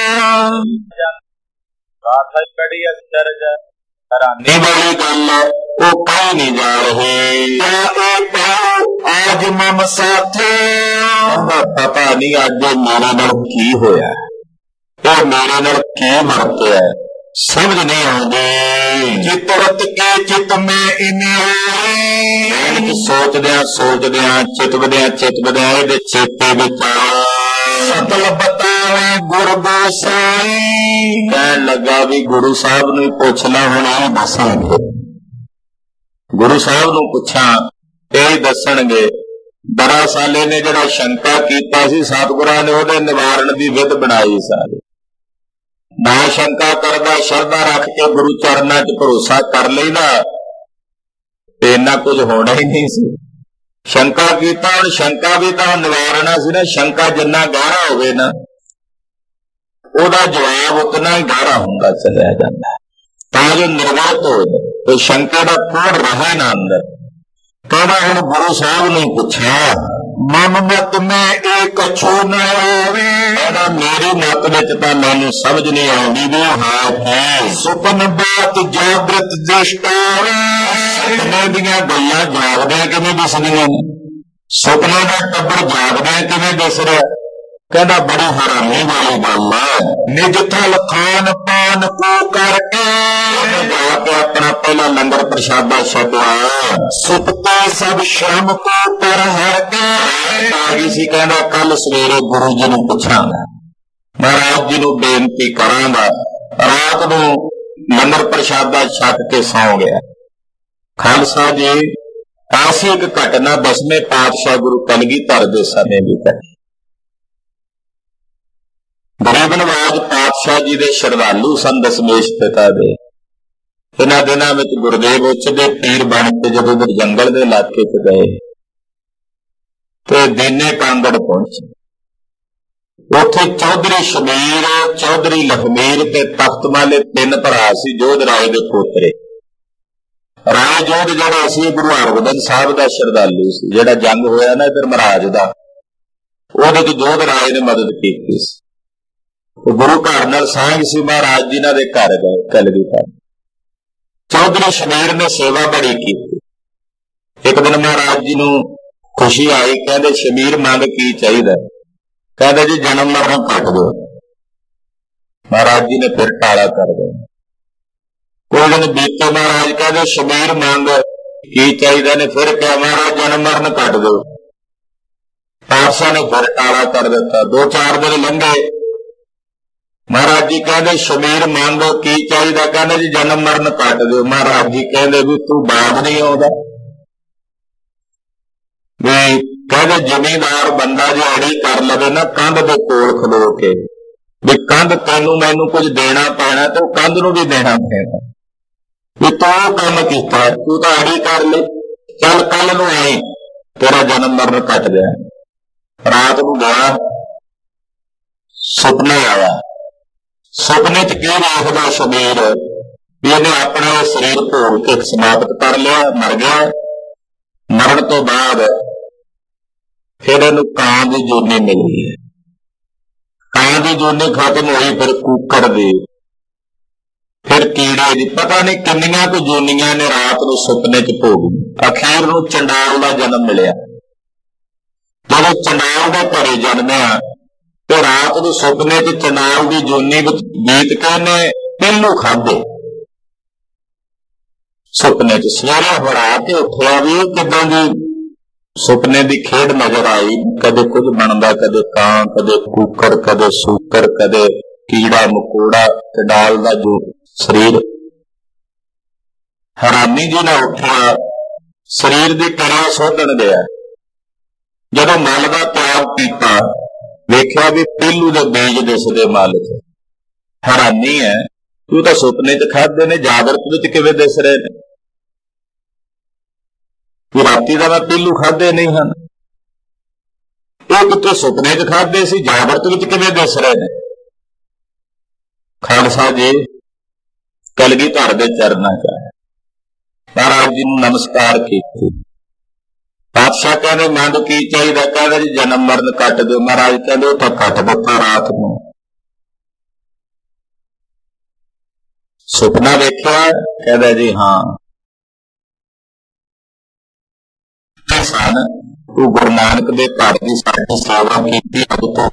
ਗਾਥਾ ਕੜੀ ਅਚਰਜ ਹੈਰਾਨੀ ਵਾਲੀ ਗੱਲ ਉਹ ਕਹਿ ਨਹੀਂ ਜਾ ਰਹੇ। ਅੱਜ ਮਮ ਸਾਥੇ। ਪਤਾ ਨਹੀਂ ਅੱਜ ਮੇਰੇ ਨਾਲ ਕੀ ਹੋਇਆ, ਉਹ ਮੇਰੇ ਨਾਲ ਕੀ ਵਰਤਿਆ, ਸਮਝ ਨਹੀਂ ਆਉਂਦੀ। ਚਿਤ ਰਤ ਕੇ ਚਿਤ ਮੈਂ ਇਨੇ। ਸੋਚਦਿਆਂ ਚਿਤਵਦਿਆਂ ਇਹਦੇ ਚੇਤੇ ਵਿੱਚ ਸਤਲ ਬਤਾਵੇ ਗੁਰ ਗੋਸਾਈ। ਕਹਿਣ ਲੱਗਾ ਵੀ ਗੁਰੂ ਸਾਹਿਬ ਨੂੰ ਪੁੱਛ ਲਾ, ਹੁਣ ਇਹ ਦੱਸਣਗੇ। ਗੁਰੂ ਸਾਹਿਬ ਨੂੰ ਪੁੱਛਾਂ ਇਹ ਦੱਸਣਗੇ। ਦਰਅਸਲ ਇਹਨੇ ਜਿਹੜਾ ਸ਼ੰਕਾ ਕੀਤਾ ਸੀ ਸਤਿਗੁਰਾਂ ਨੇ ਉਹਦੇ ਨਿਵਾਰਨ ਦੀ ਵਿਧ ਬਣਾਈ ਸਾਰੀ। ਨਾ ਸ਼ੰਕਾ ਕਰਦਾ, ਸ਼ਰਧਾ ਰੱਖ ਕੇ ਗੁਰੂ ਚਰਨਾਂ 'ਚ ਭਰੋਸਾ ਕਰ ਲਈਦਾ ਤੇ ਇੰਨਾ ਕੁਝ ਹੋਣਾ ਹੀ ਨਹੀਂ ਸੀ। ਸ਼ੰਕਾ ਕੀਤਾ, ਹੁਣ ਸ਼ੰਕਾ ਵੀ ਤਾਂ ਨਿਵਾਰਨਾ ਸੀ ਨਾ। ਸ਼ੰਕਾ ਜਿੰਨਾ ਗਾੜਾ ਹੋਵੇ ਨਾ ਉਹਦਾ ਜਵਾਬ ਉਤਨਾ ਹੀ ਗਾੜਾ ਹੁੰਦਾ ਚਲਿਆ ਜਾਂਦਾ, ਤਾਂ ਜੋ ਨਿਰਵਾਤ ਹੋ ਜਾਏ ਤੇ ਸ਼ੰਕਾ ਦਾ ਕੋੜ ਰਹੇ ਨਾ ਅੰਦਰ। ਕਹਿੰਦਾ ਹੁਣ ਗੁਰੂ ਸਾਹਿਬ ਨੂੰ ਪੁੱਛਿਆ, ਮਨ ਮਤ ਮੈਂ ਇਹ ਕਛੂ ਨਾ ਆਵੇ। ਕਹਿੰਦਾ ਮੇਰੀ ਮਤ ਵਿੱਚ ਤਾਂ ਮੈਨੂੰ ਸਮਝ ਨਹੀਂ ਆਉਂਦੀ ਵੀ ਹਾਂ ਹੈ। ਸੁਪਨ ਬਾਤ ਜਾਗਰਤ ਦ੍ਰਿਸ਼ਟਾਵੇ। ਸੁਪਨੇ ਦੀਆਂ ਗੱਲਾਂ ਜਾਗਦਿਆਂ ਕਿਵੇਂ ਦਿਸਦੀਆਂ ਨੇ, ਸੁਪਨੇ ਦਾ ਟੱਬਰ ਜਾਗਦਿਆਂ ਕਿਵੇਂ ਦਿਸ ਰਿਹਾ। ਕਹਿੰਦਾ ਬੜੀ ਹੈਰਾਨੀ ਵਾਲੀ ਗੱਲ ਹੈ। ਨਿਜ ਥਲ ਖਾਨ ਪਾਨ ਕੋ ਕਰਕੇ ਜਾ ਕੇ ਆਪਣਾ ਪਹਿਲਾ ਲੰਗਰ ਪ੍ਰਸ਼ਾਦਾ ਛਕਿਆ। ਸੁਪਤੇ ਸਭ ਸ਼ਰਮ ਕੋ ਪਰ ਹਰ ਕੇ ਆ ਗਈ ਸੀ। ਕਹਿੰਦਾ ਕੱਲ ਸਵੇਰੇ ਗੁਰੂ ਜੀ ਨੂੰ ਪੁੱਛਾਂਗਾ, ਮਹਾਰਾਜ ਜੀ ਨੂੰ ਬੇਨਤੀ ਕਰਾਂਗਾ। ਰਾਤ ਨੂੰ ਲੰਗਰ ਪ੍ਰਸ਼ਾਦਾ ਛਕ ਕੇ ਸੌਂ ਗਿਆ। ਖਾਲਸਾ ਜੀ ਐਸੀ ਇੱਕ ਘਟਨਾ 10ਵੇਂ ਪਾਤਸ਼ਾਹ ਗੁਰੂ ਕਲਗੀਧਰ ਦੇ ਸਮੇਂ ਵੀ ਘਟੀ। ਗਰੀਬ ਨਵਾਜ ਪਾਤਸ਼ਾਹ ਜੀ ਦੇ ਸ਼ਰਧਾਲੂ ਸਨ ਦਸਮੇਸ਼ ਪਿਤਾ ਦੇ। ਇਹਨਾਂ ਦਿਨਾਂ ਵਿੱਚ ਗੁਰਦੇਵ ਉੱਚ ਦੇ ਪੀਰ ਬਣ ਕੇ ਜਦੋਂ ਜੰਗਲ ਦੇ ਇਲਾਕੇ 'ਚ ਗਏ ਤੇ ਦੀਨੇ ਕਾਂਗੜ ਪਹੁੰਚੇ। ਉੱਥੇ ਚੌਧਰੀ ਸ਼ਮੀਰ, ਚੌਧਰੀ ਲਖਮੀਰ ਤੇ ਤਖਤ ਮਾਲੇ 3 ਭਰਾ ਸੀ, ਜੋਧ ਰਾਏ ਦੇ ਪੋਤਰੇ। ਰਾਏ ਜੋਧ ਜਿਹੜਾ ਸੀ ਗੁਰੂ ਹਰਗੋਬਿੰਦ ਸਾਹਿਬ ਦਾ ਸ਼ਰਧਾਲੂ ਸੀ, ਜਿਹੜਾ ਜੰਗ ਹੋਇਆ ਨਾ ਇਧਰ ਮਹਾਰਾਜ ਦਾ, ਉਹਦੇ 'ਚ ਜੋਧ ਰਾਏ ਨੇ ਮਦਦ ਕੀਤੀ ਸੀ। ਗੁਰੂ ਘਰ ਨਾਲ ਸਾਂਝ ਸੀ, ਮਹਾਰਾਜ ਜੀ ਨਾਲ ਦੇ ਘਰ ਗਏ ਕਲਗੀਧਰ। ਚੌਧਰੀ ਸ਼ਮੀਰ ਨੇ ਸੇਵਾ ਬੜੀ ਕੀਤੀ। ਇੱਕ ਦਿਨ ਮਹਾਰਾਜ ਜੀ ਨੂੰ ਖੁਸ਼ੀ ਆਈ, ਕਹਿੰਦੇ ਸ਼ਮੀਰ ਮੰਗ ਕੀ ਚਾਹੀਦਾ। ਕਹਿੰਦੇ ਜੀ ਜਨਮ ਮਰਨ ਕੱਟ ਦਿਓ। ਮਹਾਰਾਜ ਜੀ ਨੇ ਫਿਰ ਟਾਲਾ ਕਰ ਦਿੱਤਾ। ਕੋਈ ਦਿਨ ਬੀਤੇ, ਮਹਾਰਾਜ ਕਹਿੰਦੇ ਸ਼ਮੀਰ ਮੰਗ ਕੀ ਚਾਹੀਦਾ ਨੇ, ਫਿਰ ਕਿਹਾ ਮਹਾਰਾਜ ਜਨਮ ਮਰਨ ਕੱਟ ਦਿਓ। ਪਾਤਸ਼ਾਹ ਨੇ ਫਿਰ ਟਾਲਾ ਕਰ ਦਿੱਤਾ। 2-4 ਦਿਨ ਲੰਘੇ, ਮਹਾਰਾਜ ਜੀ ਕਹਿੰਦੇ ਸ਼ਬੀਰ ਮੰਗੋ ਕੀ ਚਾਹੀਦਾ? ਕਹਿੰਦੇ ਜੀ ਜਨਮ ਮਰਨ ਕੱਟ ਦਿਓ। ਮਹਾਰਾਜ ਜੀ ਕਹਿੰਦੇ ਵੀ ਤੂੰ ਬਾਦ ਨਹੀਂ ਆਉਂਦਾ? ਵੀ ਕਹਿੰਦੇ ਜ਼ਿਮੀਂਦਾਰ ਬੰਦਾ ਜੇ ਅੜੀ ਕਰ ਲਵੇ ਨਾ ਕੰਧ ਦੇ ਕੋਲ ਖਲੋ ਕੇ, ਵੀ ਕੰਧ ਤੈਨੂੰ ਮੈਨੂੰ ਕੁਝ ਦੇਣਾ ਪੈਣਾ ਤੇ ਉਹ ਕੰਧ ਨੂੰ ਵੀ ਦੇਣਾ ਪੈਣਾ, ਵੀ ਤੂੰ ਕੰਮ ਕੀਤਾ, ਤੂੰ ਤਾਂ ਅੜੀ ਕਰ ਲਈ, ਚੱਲ ਕੱਲ ਨੂੰ ਆਏ, ਤੇਰਾ ਜਨਮ ਮਰਨ ਕੱਟ ਗਿਆ। ਰਾਤ ਨੂੰ ਗਿਆ, ਸੁਪਨਾ ਆਇਆ। ਸੁਪਨੇ ਚ ਕੀ ਵੇਖਦਾ ਸ਼ਬੀਰ ਵੀ ਇਹਨੇ ਆਪਣਾ ਸਰੀਰ ਭੋਗ ਕੇ ਸਮਾਪਤ ਕਰ ਲਿਆ, ਮਰ ਗਿਆ। ਮਰਨ ਤੋਂ ਬਾਅਦ ਫਿਰ ਇਹਨੂੰ ਕਾਂ ਦੀ ਜੋਨੀ ਮਿਲੀ ਹੈ। ਕਾਂ ਦੀ ਜੋਨੀ ਖਤਮ ਹੋਈ, ਫਿਰ ਕੂਕਰ ਦੀ, ਫਿਰ ਕੀੜੇ ਦੀ, ਪਤਾ ਨਹੀਂ ਕਿੰਨੀਆਂ ਕੁ ਜੋਨੀਆਂ ਨੇ ਰਾਤ ਨੂੰ ਸੁਪਨੇ ਚ ਭੋਗੀ। ਅਖੀਰ ਨੂੰ ਚੰਡਾਲ ਦਾ ਜਨਮ ਮਿਲਿਆ। ਜਦੋਂ ਚੰਡਾਲ ਦੇ ਘਰੇ ਜਨਮਿਆ ਤੇ ਰਾਤ ਨੂੰ ਸੁਪਨੇ ਚ ਚੰਡਾਲ ਦੀ ਜੋਨੀ ਵਿੱਚ ਬੀਤ ਕੇ ਨੇ ਪਿੱਲੂ ਖਾਧੇ। ਸੁਪਨੇ ਚ ਸਵੇਰੇ ਵੜਾ ਕੇ ਉੱਠਿਆ ਵੀ ਕਿੱਦਾਂ ਦੀ ਸੁਪਨੇ ਦੀ ਖੇਡ ਨਜ਼ਰ ਆਈ। ਕਦੇ ਕੁਝ ਬਣਦਾ, ਕਦੇ ਕਾਂ, ਕਦੇ ਕੂਕਰ, ਕਦੇ ਸੂਕਰ, ਕਦੇ ਕੀੜਾ ਮਕੌੜਾ, ਚੰਡਾਲ ਦਾ ਜੋ ਸਰੀਰ। ਹੈਰਾਨੀ ਜੀ ਨਾਲ ਉੱਠਿਆ, ਸਰੀਰ ਦੀ ਕੜਾ ਸੋਧਣ ਗਿਆ। ਜਦੋਂ ਮਲ ਦਾ ਤਿਆਗ ਕੀਤਾ, ਵੇਖਿਆ ਵੀ ਪਿੱਲੂ ਦੇ ਬੀਜ ਦਿਸਦੇ ਮਲ ਚ। ਹੈਰਾਨੀ ਹੈ, ਤੂੰ ਤਾਂ ਸੁਪਨੇ ਚ ਖਾਧੇ ਨੇ, ਜਾਗਰਤ ਵਿੱਚ ਕਿਵੇਂ ਦਿਸ ਰਹੇ ਨੇ? ਵੀ ਰਾਤੀ ਦਾ ਮੈਂ ਪਿੱਲੂ ਖਾਧੇ ਨਹੀਂ ਹਨ, ਇਹ ਕਿਤੇ ਸੁਪਨੇ ਚ ਖਾਧੇ ਸੀ, ਜਾਗਰਤ ਵਿੱਚ ਕਿਵੇਂ ਦਿਸ ਰਹੇ ਨੇ? ਖਾਲਸਾ ਜੀ ਕਲਗੀਧਰ ਦੇ ਚਰਨਾਂ ਚ ਮਹਾਰਾਜ ਜੀ ਨੂੰ ਨਮਸਕਾਰ ਕੀਤੀ। ਪਾਤਸ਼ਾਹ ਕਹਿੰਦੇ ਮੰਗ ਕੀ ਚਾਹੀਦਾ? ਕਹਿੰਦੇ ਜੀ ਜਨਮ ਮਰਨ ਕੱਟ ਦਿਓ। ਮਹਾਰਾਜ ਕਹਿੰਦੇ ਉਹ ਤਾਂ ਕੱਟ ਦਿੱਤਾ ਰਾਤ ਨੂੰ। ਸੁਪਨਾ ਵੇਖਿਆ? ਕਹਿੰਦਾ ਜੀ ਹਾਂ। ਸਨ ਤੂੰ ਗੁਰੂ ਨਾਨਕ ਦੇ ਘਰ ਦੀ ਸਾਡੀ ਸੇਵਾ ਕੀਤੀ, ਅਬ ਤੋਂ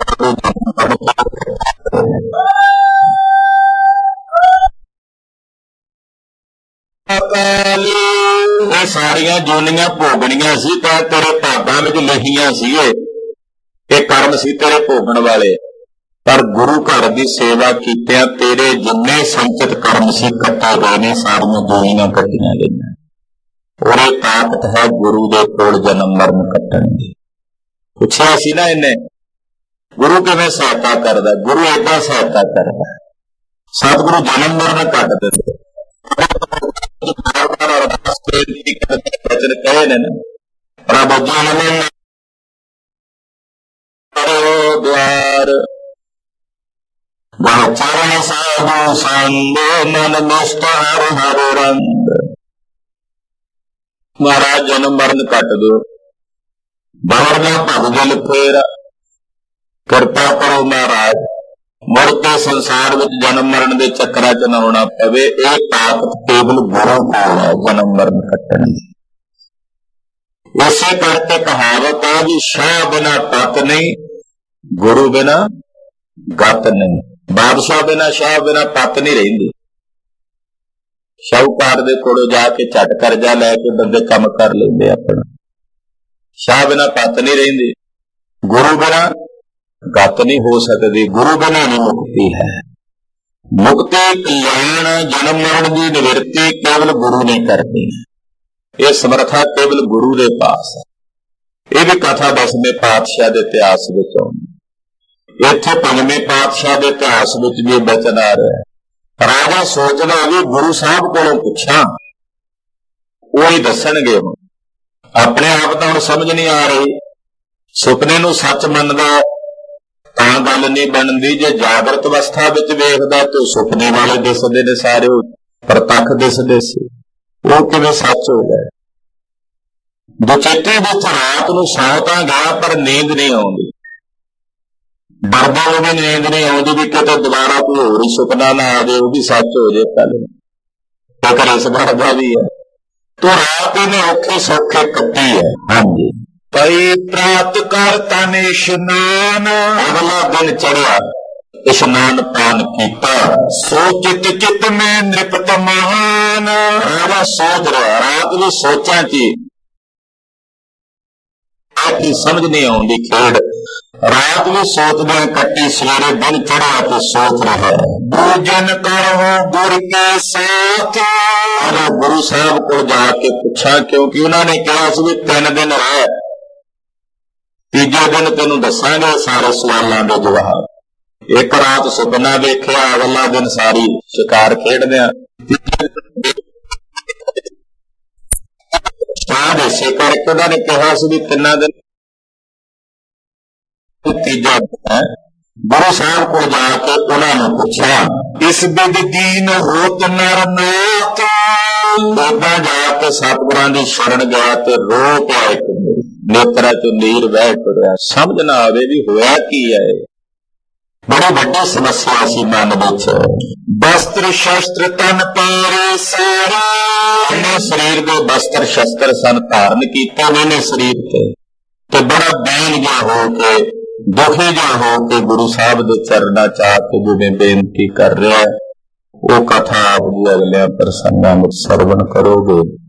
ਇਹ ਸਾਰੀਆਂ ਜੋਨੀਆਂ ਭੋਗਣੀਆਂ ਸੀ ਤਾਂ ਤੇਰੇ ਭਾਗਾਂ ਵਿੱਚ ਲਿਖੀਆਂ ਸੀ, ਇਹ ਕਰਮ ਸੀ ਤੇਰੇ ਭੋਗਣ ਵਾਲੇ। ਪਰ ਗੁਰੂ ਘਰ ਦੀ ਸੇਵਾ ਕੀਤਿਆਂ ਤੇਰੇ ਜਿੰਨੇ ਸੰਚਿਤ ਕਰਮ ਸੀ ਕੱਟੇ ਗਏ ਨੇ, ਸਾਰੀਆਂ ਜੋਨੀਆਂ ਕੱਟੀਆਂ ਗਈਆਂ। ਉਹਦੇ ਤਾਕਤ ਹੈ ਗੁਰੂ ਦੇ ਕੋਲ ਜਨਮ ਮਰਨ ਕੱਟਣ ਦੀ। ਪੁੱਛਿਆ ਸੀ ਨਾ ਇਹਨੇ, ਗੁਰੂ ਕਿਵੇਂ ਸਹਾਇਤਾ ਕਰਦਾ? ਗੁਰੂ ਏਦਾਂ ਸਹਾਇਤਾ ਕਰਦਾ, ਸਤਿਗੁਰੂ ਜਨਮ ਮਰਨ ਕੱਟ ਦਿੰਦੇ। ਵਚਨ ਕਹੇ ਨੇ ਰੱਬ ਜਨਮ ਦੁਆਰ ਚਰਨ ਸਾਧੂ ਸੰਗ ਮਨ ਮਸਤ ਹਰ ਹਰ ਰੰਗ। ਮਹਾਰਾਜ ਜਨਮ ਮਰਨ ਕੱਟ ਦਿਓ, ਬਾਹਰ ਨਾ ਭਗ ਦਿਲ ਫੇਰ, ਕਿਰਪਾ ਕਰੋ ਮਹਾਰਾਜ, ਮੁੜ ਕੇ ਸੰਸਾਰ ਵਿੱਚ ਜਨਮ ਮਰਨ ਦੇ ਚੱਕਰਾਂ ਚ ਨਾ ਹੋਣਾ ਪਵੇ। ਇਹ ਤਾਕਤ ਕੇਵਲ ਗੁਰੂ ਕੋਲ ਹੈ ਜਨਮ ਮਰਨ ਕੱਟਣ ਦੀ। ਇਸੇ ਕਰਕੇ ਕਹਾਵਤ ਹੈ ਵੀ ਸ਼ਾਹ ਬਿਨਾ ਤਤ ਨਹੀਂ, ਗੁਰੂ ਬਿਨਾ ਗਤ ਨਹੀਂ। ਬਾਦਸ਼ਾਹ ਬਿਨਾ, ਸ਼ਾਹ ਬਿਨਾ ਪਤ ਨਹੀਂ ਰਹਿੰਦੀ। ਸ਼ਾਹੂਕਾਰ ਦੇ ਕੋਲੋਂ ਜਾ ਕੇ ਝੱਟ ਕਰਜ਼ਾ ਲੈ ਕੇ ਬੰਦੇ ਕੰਮ ਕਰ ਲੈਂਦੇ ਆਪਣਾ। ਸ਼ਾਹ ਬਿਨਾ ਪਤ ਨਹੀਂ ਰਹਿੰਦੀ, ਗੁਰੂ ਬਿਨਾ ਗਤ ਨਹੀਂ ਹੋ ਸਕਦੀ। ਗੁਰੂ ਬਿਨਾ ਨਹੀਂ ਮੁਕਤੀ ਹੈ। ਮੁਕਤੀ ਕਲਿਆਣ ਜਨਮ ਮਰਨ ਦੀ ਨਿਵਰਤੀ ਕੇਵਲ ਗੁਰੂ ਨੇ ਕਰਨੀ ਹੈ। ਇਹ ਸਮਰਥਾ ਕੇਵਲ ਗੁਰੂ ਦੇ ਪਾਸ ਹੈ। ਇਹ ਵੀ ਕਥਾ 10ਵੇਂ ਪਾਤਸ਼ਾਹ ਦੇ ਇਤਿਹਾਸ ਵਿੱਚ ਆਉਂਦੀ। ਇੱਥੇ 5ਵੇਂ ਪਾਤਸ਼ਾਹ ਦੇ ਇਤਿਹਾਸ ਵਿੱਚ ਵੀ ਬਚਨ ਆ ਰਿਹਾ। ਰਾਜਾ ਸੋਚਦਾ ਵੀ ਗੁਰੂ ਸਾਹਿਬ ਕੋਲੋਂ ਪੁੱਛਾਂ, ਉਹ ਹੀ ਦੱਸਣਗੇ। ਹੁਣ ਆਪਣੇ ਆਪ ਤਾਂ ਹੁਣ ਸਮਝ ਨਹੀਂ ਆ ਰਹੀ। ਸੁਪਨੇ ਨੂੰ ਸੱਚ ਮੰਨਦਾ ਤਾਂ ਗੱਲ ਨਹੀਂ ਬਣਦੀ। ਜੇ ਜਾਗਰਤ ਅਵਸਥਾ ਵਿੱਚ ਵੇਖਦਾ ਤੇ ਸੁਪਨੇ ਵਾਲੇ ਦਿਸਦੇ ਨੇ, ਸਾਰੇ ਪ੍ਰਤੱਖ ਦਿਸਦੇ ਸੀ, ਉਹ ਕਿਵੇਂ ਸੱਚ ਹੋ ਗਏ? ਦੁਚੇਤੇ ਵਿੱਚ ਰਾਤ ਨੂੰ ਸੌਂ ਤਾਂ ਗਿਆ ਪਰ ਨੀਂਦ ਨਹੀਂ ਆਉਂਦੀ। ਡਰਦਾ ਨੂੰ ਵੀ ਨੀਂਦ ਨਹੀਂ ਆਉਂਦੀ ਵੀ ਕਿਤੇ ਦੁਬਾਰਾ ਕੋਈ ਹੋਰ ਹੀ ਸੁਪਨਾ ਨਾ ਆ ਜਾਏ, ਉਹ ਵੀ ਸੱਚ ਹੋ ਜਾਏ। ਪਹਿਲੇ ਇਸ ਬਾਤ ਦਾ ਵੀ ਹੈ। ਤੋ ਰਾਤ ਇਹਨੇ ਔਖੇ ਸੌਖੇ ਕੱਟੀ ਹੈ। ਹਾਂਜੀ, ਪਈ ਪ੍ਰਾਪਤ ਕਰ ਤਨ ਇਸ਼ਨਾਨ, ਅਗਲਾ ਦਿਨ ਚੜਿਆ, ਇਸ਼ਨਾਨ ਪਾਨ ਕੀਤਾ। ਸੋਚਿਤ ਚਿਤ ਮੈਂ ਨਿਪਟ ਮਹਾਨ। ਆਵਾ ਸੋਚ ਰਿਹਾ, ਰਾਤ ਨੂੰ ਸੋਚਾਂ ਚ ਆਪਣੀ ਸਮਝ ਨਹੀਂ ਆਉਂਦੀ ਖੇਡ। ਰਾਤ ਵੀ ਸੋਚਦੇ ਕੱਟੀ, ਸਵੇਰੇ ਦਿਨ ਚੜ੍ਹਿਆ ਤੇ ਸੋਚ ਰਿਹਾ। ਦੂਜਨ ਕਰੋ ਗੁਰ ਕੇ ਸਾਥ, ਗੁਰੂ ਸਾਹਿਬ ਕੋਲ ਜਾ ਕੇ ਪੁੱਛਾ, ਕਿਉਂਕਿ ਉਹਨਾਂ ਨੇ ਕਿਹਾ ਸੀ ਵੀ 3 ਦਿਨ ਰਹਿ, ਤੀਜੇ ਦਿਨ ਤੈਨੂੰ ਦੱਸਾਂਗੇ ਸਾਰੇ ਸਵਾਲਾਂ ਦੇ ਜਵਾਬ। ਇੱਕ ਰਾਤ ਸੁਪਨਾ ਵੇਖਿਆ, ਅਗਲਾ ਦਿਨ ਸਾਰੀ ਸ਼ਿਕਾਰ ਖੇਡਦਿਆਂ ਬਾਅਦ ਇਸੇ ਕਰਕੇ ਉਹਨਾਂ ਨੇ ਕਿਹਾ ਸੀ ਵੀ 3 ਦਿਨ, ਤੀਜਾ ਹੈ। ਗੁਰੂ ਸਾਹਿਬ ਕੋਲ ਜਾ ਕੇ ਉਹਨਾਂ ਨੂੰ ਪੁੱਛਿਆ, ਇਸ ਬਿਦ ਦੀਨ ਹੋਤ ਨਰ ਨਾਥ, ਬਾਬਾ ਜਾ ਕੇ ਸਤਿਗੁਰਾਂ ਦੀ ਸ਼ਰਨ ਗਿਆ ਤੇ ਰੋ ਪਿਆ, ਨੇਤਰਾਂ ਚੋਂ ਨੀਰ ਵਹਿ ਟੁਰਿਆ। ਸਮਝ ਨਾ ਆਵੇ ਵੀ ਹੋਇਆ ਕੀ ਹੈ। ਬੜੀ ਵੱਡੀ ਸਮੱਸਿਆ ਸੀ ਮਨ ਵਿੱਚ। ਬਸਤਰ ਸ਼ਸਤਰ ਤਨ ਪਾਰੇ ਸਾਰੇ, ਇਹਨੇ ਸਰੀਰ ਦੇ ਬਸਤਰ ਸ਼ਸਤਰ ਸਨ ਧਾਰਨ ਕੀਤੇ ਨੇ ਨੇ ਸਰੀਰ ਤੇ ਬੜਾ ਬੈਨ ਜਿਹਾ ਹੋ ਕੇ, ਦੁਖੀ ਜਿਹਾ ਹੋ ਕੇ ਗੁਰੂ ਸਾਹਿਬ ਦੇ ਚਰਨਾਂ ਚ ਆ ਕੇ ਜਿਵੇਂ ਬੇਨਤੀ ਕਰ ਰਿਹਾ, ਉਹ ਕਥਾ ਆਪ ਜੀ ਅਗਲੇ ਪ੍ਰਸੰਗਾਂ ਵਿੱਚ ਸਰਵਣ ਕਰੋਗੇ।